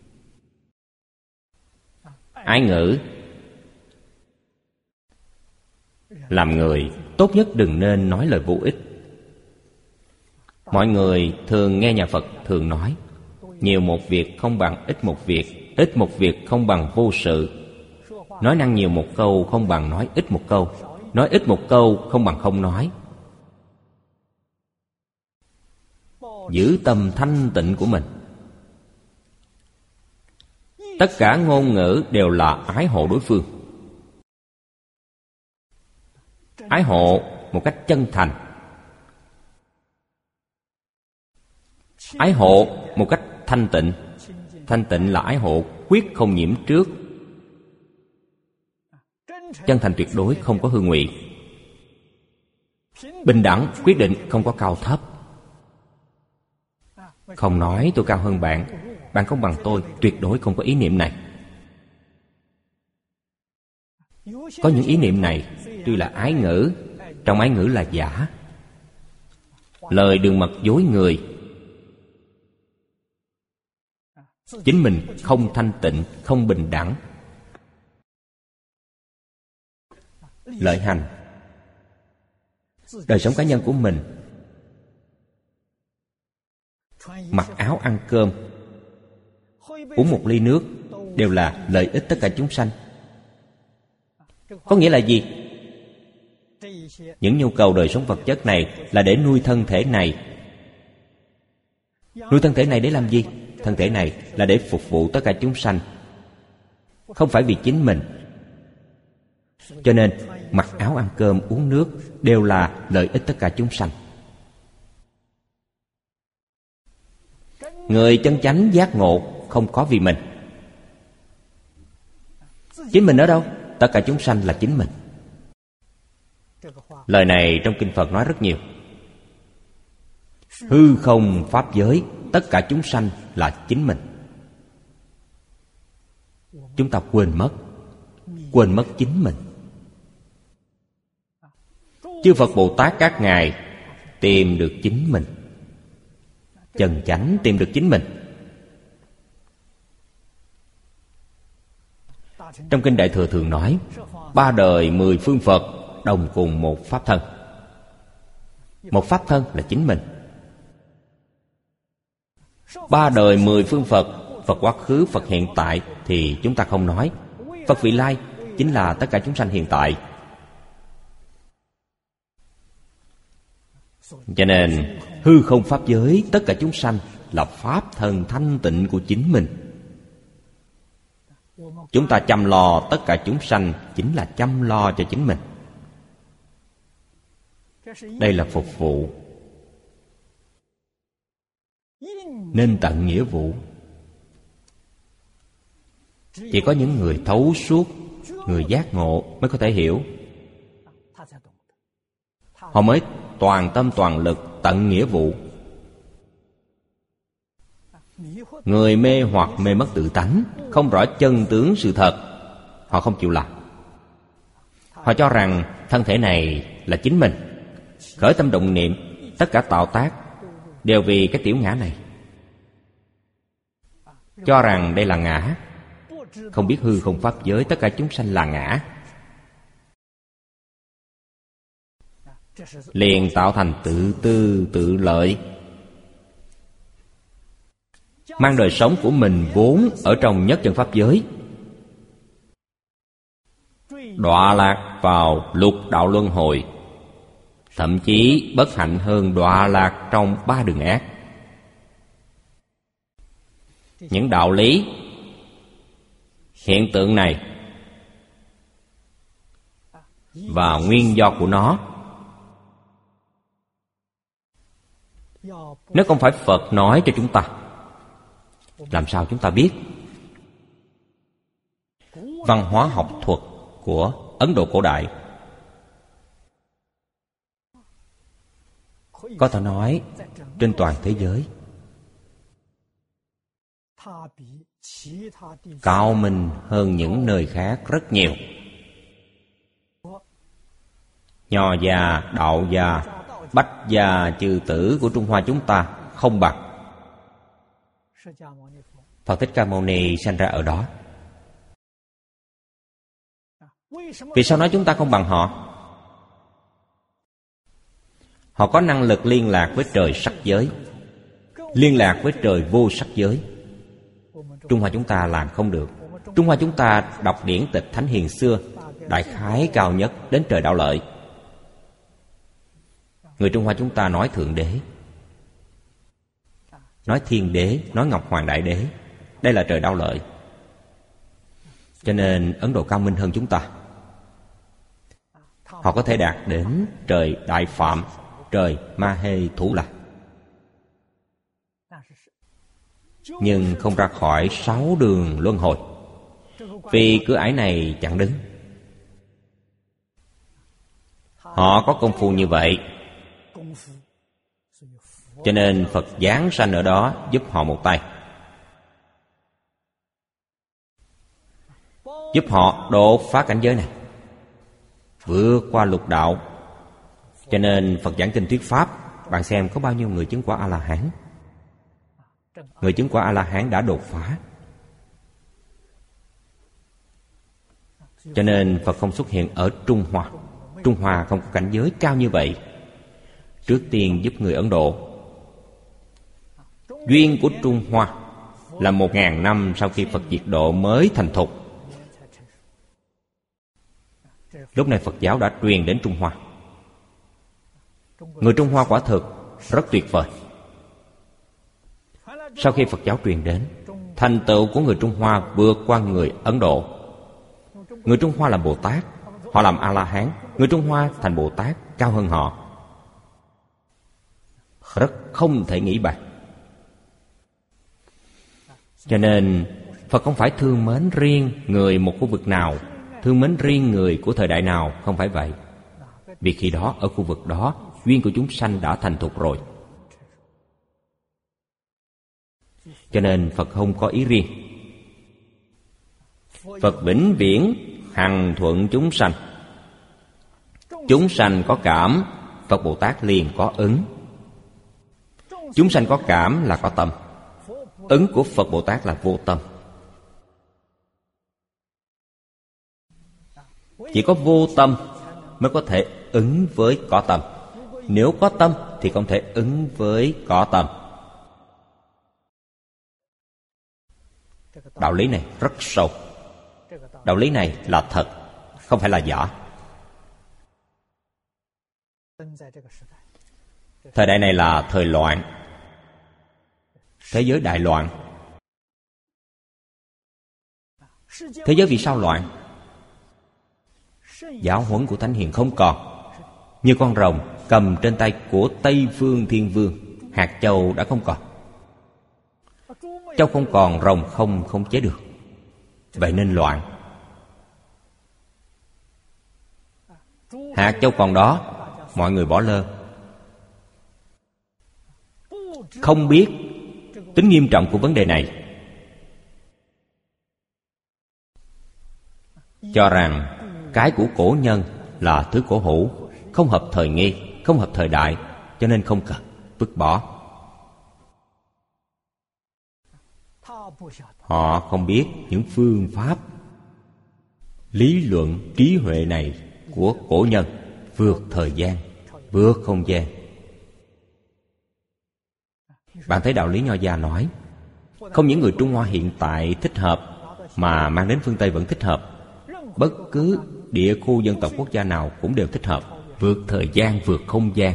Ái ngữ, làm người tốt nhất đừng nên nói lời vô ích. Mọi người thường nghe nhà Phật thường nói, nhiều một việc không bằng ít một việc, ít một việc không bằng vô sự. Nói năng nhiều một câu không bằng nói ít một câu, nói ít một câu không bằng không nói. Giữ tâm thanh tịnh của mình. Tất cả ngôn ngữ đều là ái hộ đối phương. Ái hộ một cách chân thành, ái hộ một cách thanh tịnh. Thanh tịnh là ái hộ quyết không nhiễm trước, chân thành tuyệt đối không có hư ngụy. Bình đẳng quyết định không có cao thấp. Không nói tôi cao hơn bạn, bạn không bằng tôi, tuyệt đối không có ý niệm này. Có những ý niệm này tuy là ái ngữ, trong ái ngữ là giả, lời đường mật dối người. Chính mình không thanh tịnh, không bình đẳng. Lợi hành, đời sống cá nhân của mình, mặc áo ăn cơm, uống một ly nước đều là lợi ích tất cả chúng sanh. Có nghĩa là gì? Những nhu cầu đời sống vật chất này là để nuôi thân thể này. Nuôi thân thể này để làm gì? Thân thể này là để phục vụ tất cả chúng sanh, không phải vì chính mình. Cho nên mặc áo ăn cơm uống nước đều là lợi ích tất cả chúng sanh. Người chân chánh giác ngộ không có vì mình. Chính mình ở đâu? Tất cả chúng sanh là chính mình. Lời này trong Kinh Phật nói rất nhiều. Hư không pháp giới, tất cả chúng sanh là chính mình. Chúng ta quên mất chính mình. Chư Phật Bồ Tát các ngài tìm được chính mình, chân chánh tìm được chính mình. Trong Kinh Đại Thừa thường nói, 3 đời 10 phương Phật đồng cùng một pháp thân. Một pháp thân là chính mình. 3 đời 10 phương Phật, Phật quá khứ, Phật hiện tại thì chúng ta không nói. Phật vị lai chính là tất cả chúng sanh hiện tại. Cho nên hư không pháp giới, tất cả chúng sanh là pháp thân thanh tịnh của chính mình. Chúng ta chăm lo tất cả chúng sanh chính là chăm lo cho chính mình. Đây là phục vụ, nên tận nghĩa vụ. Chỉ có những người thấu suốt, người giác ngộ mới có thể hiểu. Họ mới toàn tâm toàn lực tận nghĩa vụ. Người mê hoặc mê mất tự tánh, không rõ chân tướng sự thật, họ không chịu làm. Họ cho rằng thân thể này là chính mình. Khởi tâm động niệm, tất cả tạo tác đều vì cái tiểu ngã này. Cho rằng đây là ngã, không biết hư không pháp giới, tất cả chúng sanh là ngã, liền tạo thành tự tư tự lợi. Mang đời sống của mình vốn ở trong nhất chân pháp giới, đọa lạc vào lục đạo luân hồi, thậm chí bất hạnh hơn đọa lạc trong 3 đường ác. Những đạo lý hiện tượng này và nguyên do của nó. Nếu không phải Phật nói cho chúng ta, làm sao chúng ta biết? Văn hóa học thuật của Ấn Độ cổ đại có thể nói trên toàn thế giới cao minh hơn những nơi khác rất nhiều. Nho gia, đạo gia, bách gia, chư tử của Trung Hoa chúng ta không bằng. Phật Thích Ca Mâu Ni sanh ra ở đó. Vì sao nói chúng ta không bằng họ? Họ có năng lực liên lạc với trời sắc giới, liên lạc với trời vô sắc giới. Trung Hoa chúng ta làm không được. Trung Hoa chúng ta đọc điển tịch Thánh Hiền xưa, đại khái cao nhất đến trời Đạo Lợi. Người Trung Hoa chúng ta nói Thượng Đế, nói Thiên Đế, nói Ngọc Hoàng Đại Đế. Đây là trời Đạo Lợi. Cho nên Ấn Độ cao minh hơn chúng ta. Họ có thể đạt đến trời Đại Phạm, trời Ma Hê Thủ Lạc, nhưng không ra khỏi 6 đường luân hồi, vì cửa ải này chặn đứng. Họ có công phu như vậy, cho nên Phật giáng sanh ở đó giúp họ một tay, giúp họ đột phá cảnh giới này, vượt qua lục đạo. Cho nên Phật giảng kinh thuyết pháp, bạn xem có bao nhiêu người chứng quả A-la-hán. Người chứng quả A-la-hán đã đột phá. Cho nên Phật không xuất hiện ở Trung Hoa. Trung Hoa không có cảnh giới cao như vậy. Trước tiên giúp người Ấn Độ. Duyên của Trung Hoa là 1000 năm sau khi Phật diệt độ mới thành thục. Lúc này Phật giáo đã truyền đến Trung Hoa. Người Trung Hoa quả thực rất tuyệt vời. Sau khi Phật giáo truyền đến, thành tựu của người Trung Hoa vượt qua người Ấn Độ. Người Trung Hoa làm Bồ Tát, họ làm A-la-hán. Người Trung Hoa thành Bồ Tát cao hơn họ, rất không thể nghĩ bàn. Cho nên Phật không phải thương mến riêng người một khu vực nào, thương mến riêng người của thời đại nào. Không phải vậy. Vì khi đó ở khu vực đó duyên của chúng sanh đã thành thục rồi. Cho nên Phật không có ý riêng. Phật vĩnh viễn hằng thuận chúng sanh. Chúng sanh có cảm, Phật Bồ Tát liền có ứng. Chúng sanh có cảm là có tâm, ứng của Phật Bồ Tát là vô tâm. Chỉ có vô tâm mới có thể ứng với có tâm. Nếu có tâm thì không thể ứng với có tâm. Đạo lý này rất sâu. Đạo lý này là thật, không phải là giả. Thời đại này là thời loạn, thế giới đại loạn. Thế giới vì sao loạn? Giáo huấn của Thánh Hiền không còn. Như con rồng cầm trên tay của Tây Phương Thiên Vương, hạt châu đã không còn. Châu không còn, rồng không khống chế được. Vậy nên loạn. Hạt châu còn đó, mọi người bỏ lơ, không biết tính nghiêm trọng của vấn đề này, cho rằng cái của cổ nhân là thứ cổ hủ, không hợp thời nghi, không hợp thời đại, cho nên không cần, vứt bỏ. Họ không biết những phương pháp lý luận trí huệ này của cổ nhân, vượt thời gian, vượt không gian. Bạn thấy đạo lý Nho gia nói, không những người Trung Hoa hiện tại thích hợp, mà mang đến phương Tây vẫn thích hợp. Bất cứ địa khu dân tộc quốc gia nào cũng đều thích hợp, vượt thời gian, vượt không gian.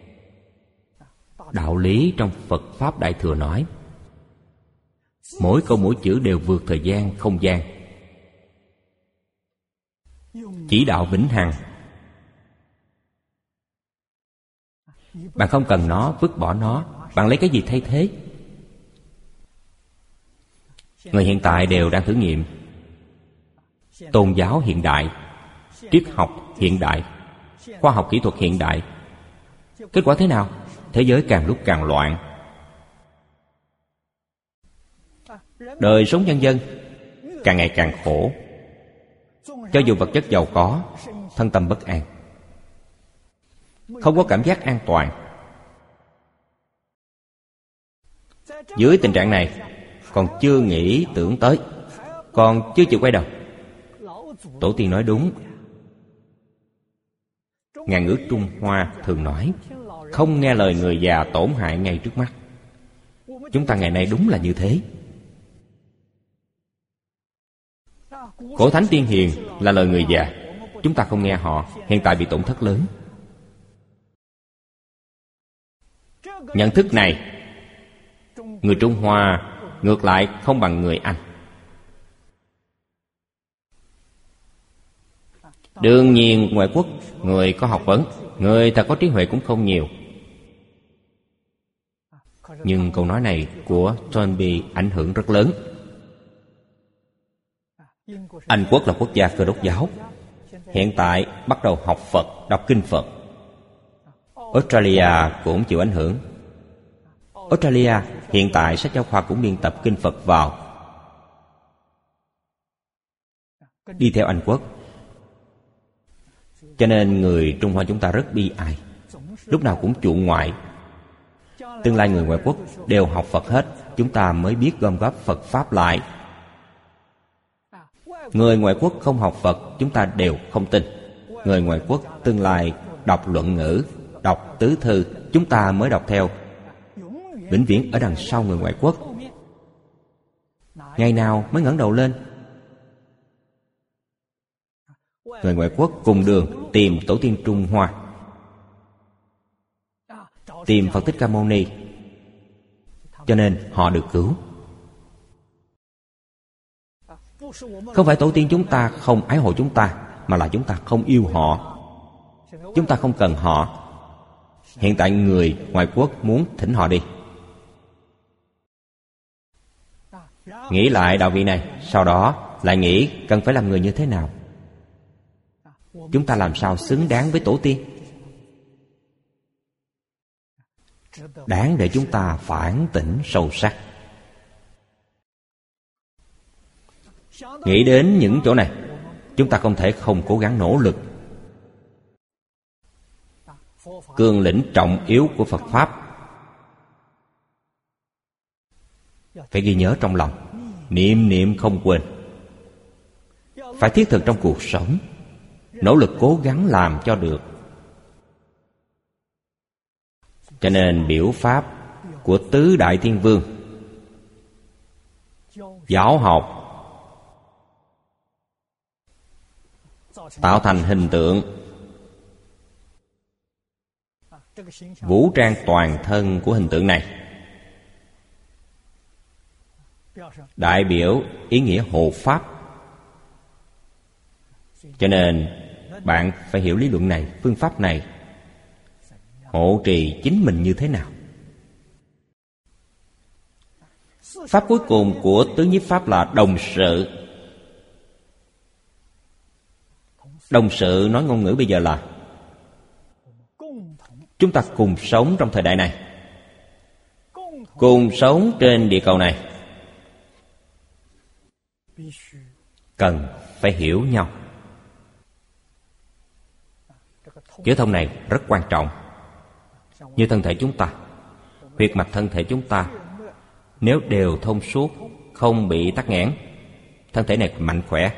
Đạo lý trong Phật Pháp Đại Thừa nói, mỗi câu mỗi chữ đều vượt thời gian, không gian. chỉ đạo vĩnh hằng. Bạn không cần nó, vứt bỏ nó. Bạn lấy cái gì thay thế? Người hiện tại đều đang thử nghiệm. Tôn giáo hiện đại, triết học hiện đại, khoa học kỹ thuật hiện đại. Kết quả thế nào? Thế giới càng lúc càng loạn. Đời sống nhân dân càng ngày càng khổ. Cho dù vật chất giàu có, thân tâm bất an, không có cảm giác an toàn. Dưới tình trạng này, còn chưa nghĩ tưởng tới, còn chưa chịu quay đầu. Tổ tiên nói đúng. Ngạn ngữ Trung Hoa thường nói, không nghe lời người già tổn hại ngay trước mắt. Chúng ta ngày nay đúng là như thế. Cổ thánh tiên hiền là lời người già, chúng ta không nghe họ, hiện tại bị tổn thất lớn. Nhận thức này, người Trung Hoa ngược lại không bằng người Anh. Đương nhiên ngoại quốc, người có học vấn, người ta có trí huệ cũng không nhiều. Nhưng câu nói này của Toynbee ảnh hưởng rất lớn. Anh Quốc là quốc gia Cơ đốc giáo, hiện tại bắt đầu học Phật, đọc kinh Phật. Australia cũng chịu ảnh hưởng. Australia hiện tại sách giáo khoa cũng biên tập kinh Phật vào. Đi theo Anh Quốc. Cho nên người Trung Hoa chúng ta rất bi ai, lúc nào cũng chuộng ngoại. Tương lai người ngoại quốc đều học Phật hết, chúng ta mới biết gom góp Phật Pháp lại. Người ngoại quốc không học Phật, chúng ta đều không tin. Người ngoại quốc tương lai đọc luận ngữ, đọc tứ thư, chúng ta mới đọc theo. Vĩnh viễn ở đằng sau người ngoại quốc. Ngày nào mới ngẩng đầu lên? Người ngoại quốc cùng đường tìm tổ tiên Trung Hoa, tìm Phật Thích Ca Mâu Ni, cho nên họ được cứu. Không phải tổ tiên chúng ta không ái hộ chúng ta, mà là chúng ta không yêu họ. Chúng ta không cần họ. Hiện tại người ngoại quốc muốn thỉnh họ đi. Nghĩ lại đạo vị này, sau đó lại nghĩ cần phải làm người như thế nào. Chúng ta làm sao xứng đáng với tổ tiên? Đáng để chúng ta phản tỉnh sâu sắc. Nghĩ đến những chỗ này, chúng ta không thể không cố gắng nỗ lực. Cương lĩnh trọng yếu của Phật Pháp phải ghi nhớ trong lòng, niệm niệm không quên. Phải thiết thực trong cuộc sống, nỗ lực cố gắng làm cho được. Cho nên biểu pháp của tứ đại thiên vương, giáo học tạo thành hình tượng, vũ trang toàn thân của hình tượng này, đại biểu ý nghĩa hộ pháp. Cho nên bạn phải hiểu lý luận này, phương pháp này, hộ trì chính mình như thế nào. Pháp cuối cùng của tứ nhiếp pháp là đồng sự. Đồng sự nói ngôn ngữ bây giờ là chúng ta cùng sống trong thời đại này, cùng sống trên địa cầu này, cần phải hiểu nhau. Chữ thông này rất quan trọng. Như thân thể chúng ta, huyết mạch thân thể chúng ta nếu đều thông suốt, không bị tắc nghẽn, thân thể này mạnh khỏe.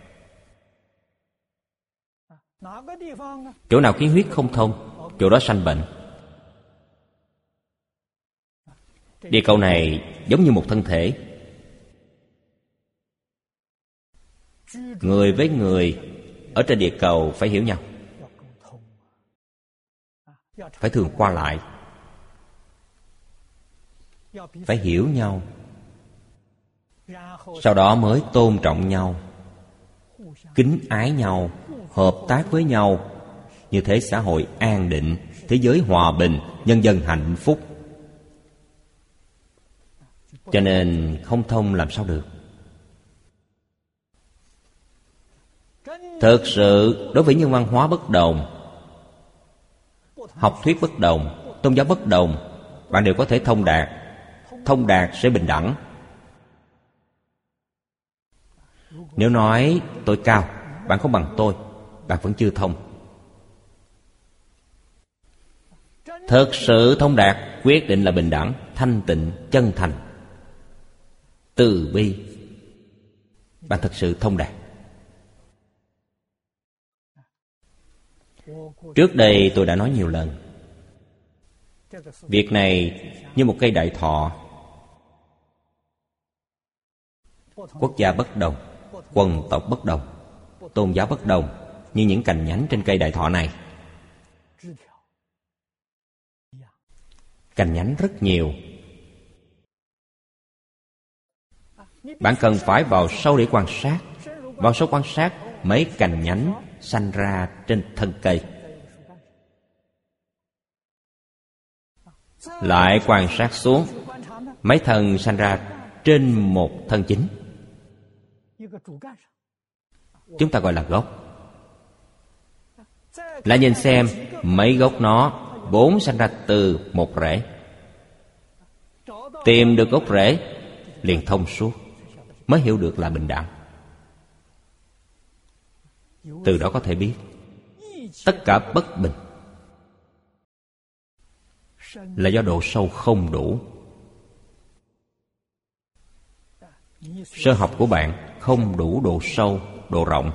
Chỗ nào khí huyết không thông, chỗ đó sanh bệnh. Địa cầu này giống như một thân thể. Người với người ở trên địa cầu phải hiểu nhau, phải thường qua lại, phải hiểu nhau, sau đó mới tôn trọng nhau, kính ái nhau, hợp tác với nhau. Như thế xã hội an định, thế giới hòa bình, nhân dân hạnh phúc. Cho nên không thông làm sao được. Thực sự đối với nhân văn hóa bất đồng, học thuyết bất đồng, tôn giáo bất đồng, bạn đều có thể thông đạt. Thông đạt sẽ bình đẳng. Nếu nói tôi cao, bạn không bằng tôi, bạn vẫn chưa thông. Thực sự thông đạt quyết định là bình đẳng, thanh tịnh, chân thành, từ bi. Bạn thực sự thông đạt. Trước đây tôi đã nói nhiều lần, việc này như một cây đại thọ. Quốc gia bất đồng, quần tộc bất đồng, tôn giáo bất đồng, như những cành nhánh trên cây đại thọ này. Cành nhánh rất nhiều. Bạn cần phải vào sâu để quan sát. Vào sâu quan sát mấy cành nhánh sanh ra trên thân cây. Lại quan sát xuống, mấy thân sanh ra trên một thân chính. Chúng ta gọi là gốc. Lại nhìn xem mấy gốc nó vốn sanh ra từ một rễ. Tìm được gốc rễ liền thông suốt, mới hiểu được là bình đẳng. Từ đó có thể biết tất cả bất bình là do độ sâu không đủ. Sơ học của bạn không đủ độ sâu, độ rộng.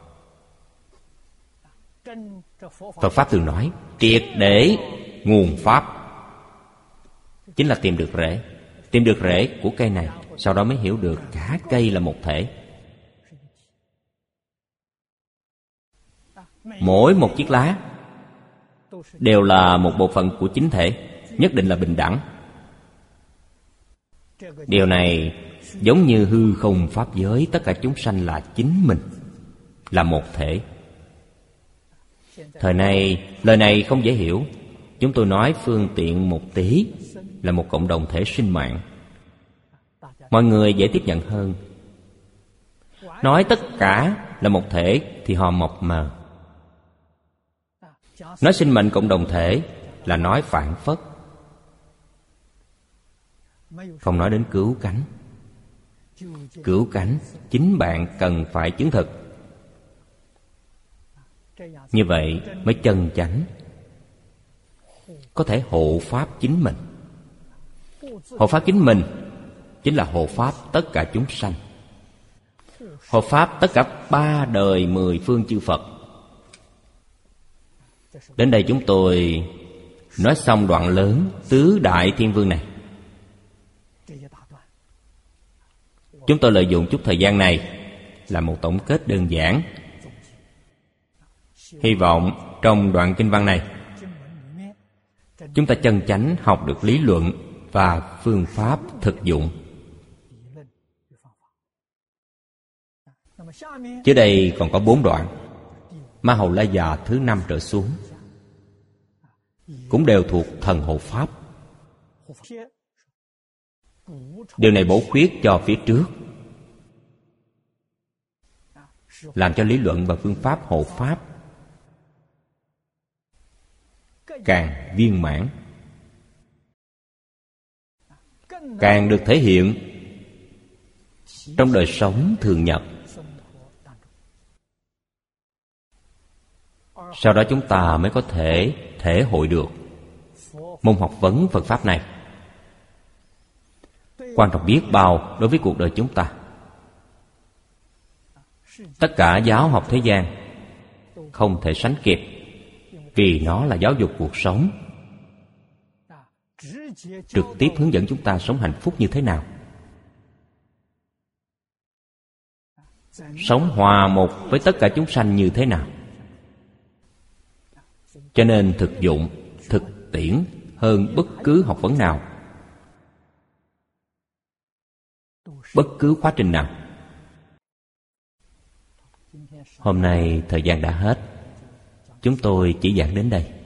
Phật Pháp thường nói triệt để nguồn Pháp, chính là tìm được rễ. Tìm được rễ của cây này, sau đó mới hiểu được cả cây là một thể. Mỗi một chiếc lá đều là một bộ phận của chính thể, nhất định là bình đẳng. Điều này giống như hư không pháp giới, tất cả chúng sanh là chính mình, là một thể. Thời này, lời này không dễ hiểu. Chúng tôi nói phương tiện một tí, là một cộng đồng thể sinh mạng. Mọi người dễ tiếp nhận hơn. Nói tất cả là một thể thì họ mập mờ. Nói sinh mệnh cộng đồng thể là nói phản phất, không nói đến cứu cánh. Cứu cánh chính bạn cần phải chứng thực. Như vậy mới chân chánh, có thể hộ pháp chính mình. Hộ pháp chính mình chính là hộ pháp tất cả chúng sanh, hộ pháp tất cả 3 đời 10 phương chư Phật. Đến đây chúng tôi nói xong đoạn lớn tứ đại thiên vương này. Chúng tôi lợi dụng chút thời gian này là một tổng kết đơn giản. Hy vọng trong đoạn kinh văn này chúng ta chân chánh học được lý luận và phương pháp thực dụng. Trước đây còn có 4 đoạn. Ma Hầu La Già thứ 5 trở xuống cũng đều thuộc thần hộ pháp. Điều này bổ khuyết cho phía trước, làm cho lý luận và phương pháp hộ pháp càng viên mãn, càng được thể hiện trong đời sống thường nhật. Sau đó chúng ta mới có thể thể hội được môn học vấn Phật Pháp này quan trọng biết bao đối với cuộc đời chúng ta. Tất cả giáo học thế gian không thể sánh kịp, vì nó là giáo dục cuộc sống, trực tiếp hướng dẫn chúng ta sống hạnh phúc như thế nào, sống hòa một với tất cả chúng sanh như thế nào. Cho nên thực dụng, thực tiễn hơn bất cứ học vấn nào, bất cứ khóa trình nào. Hôm nay thời gian đã hết. Chúng tôi chỉ giảng đến đây.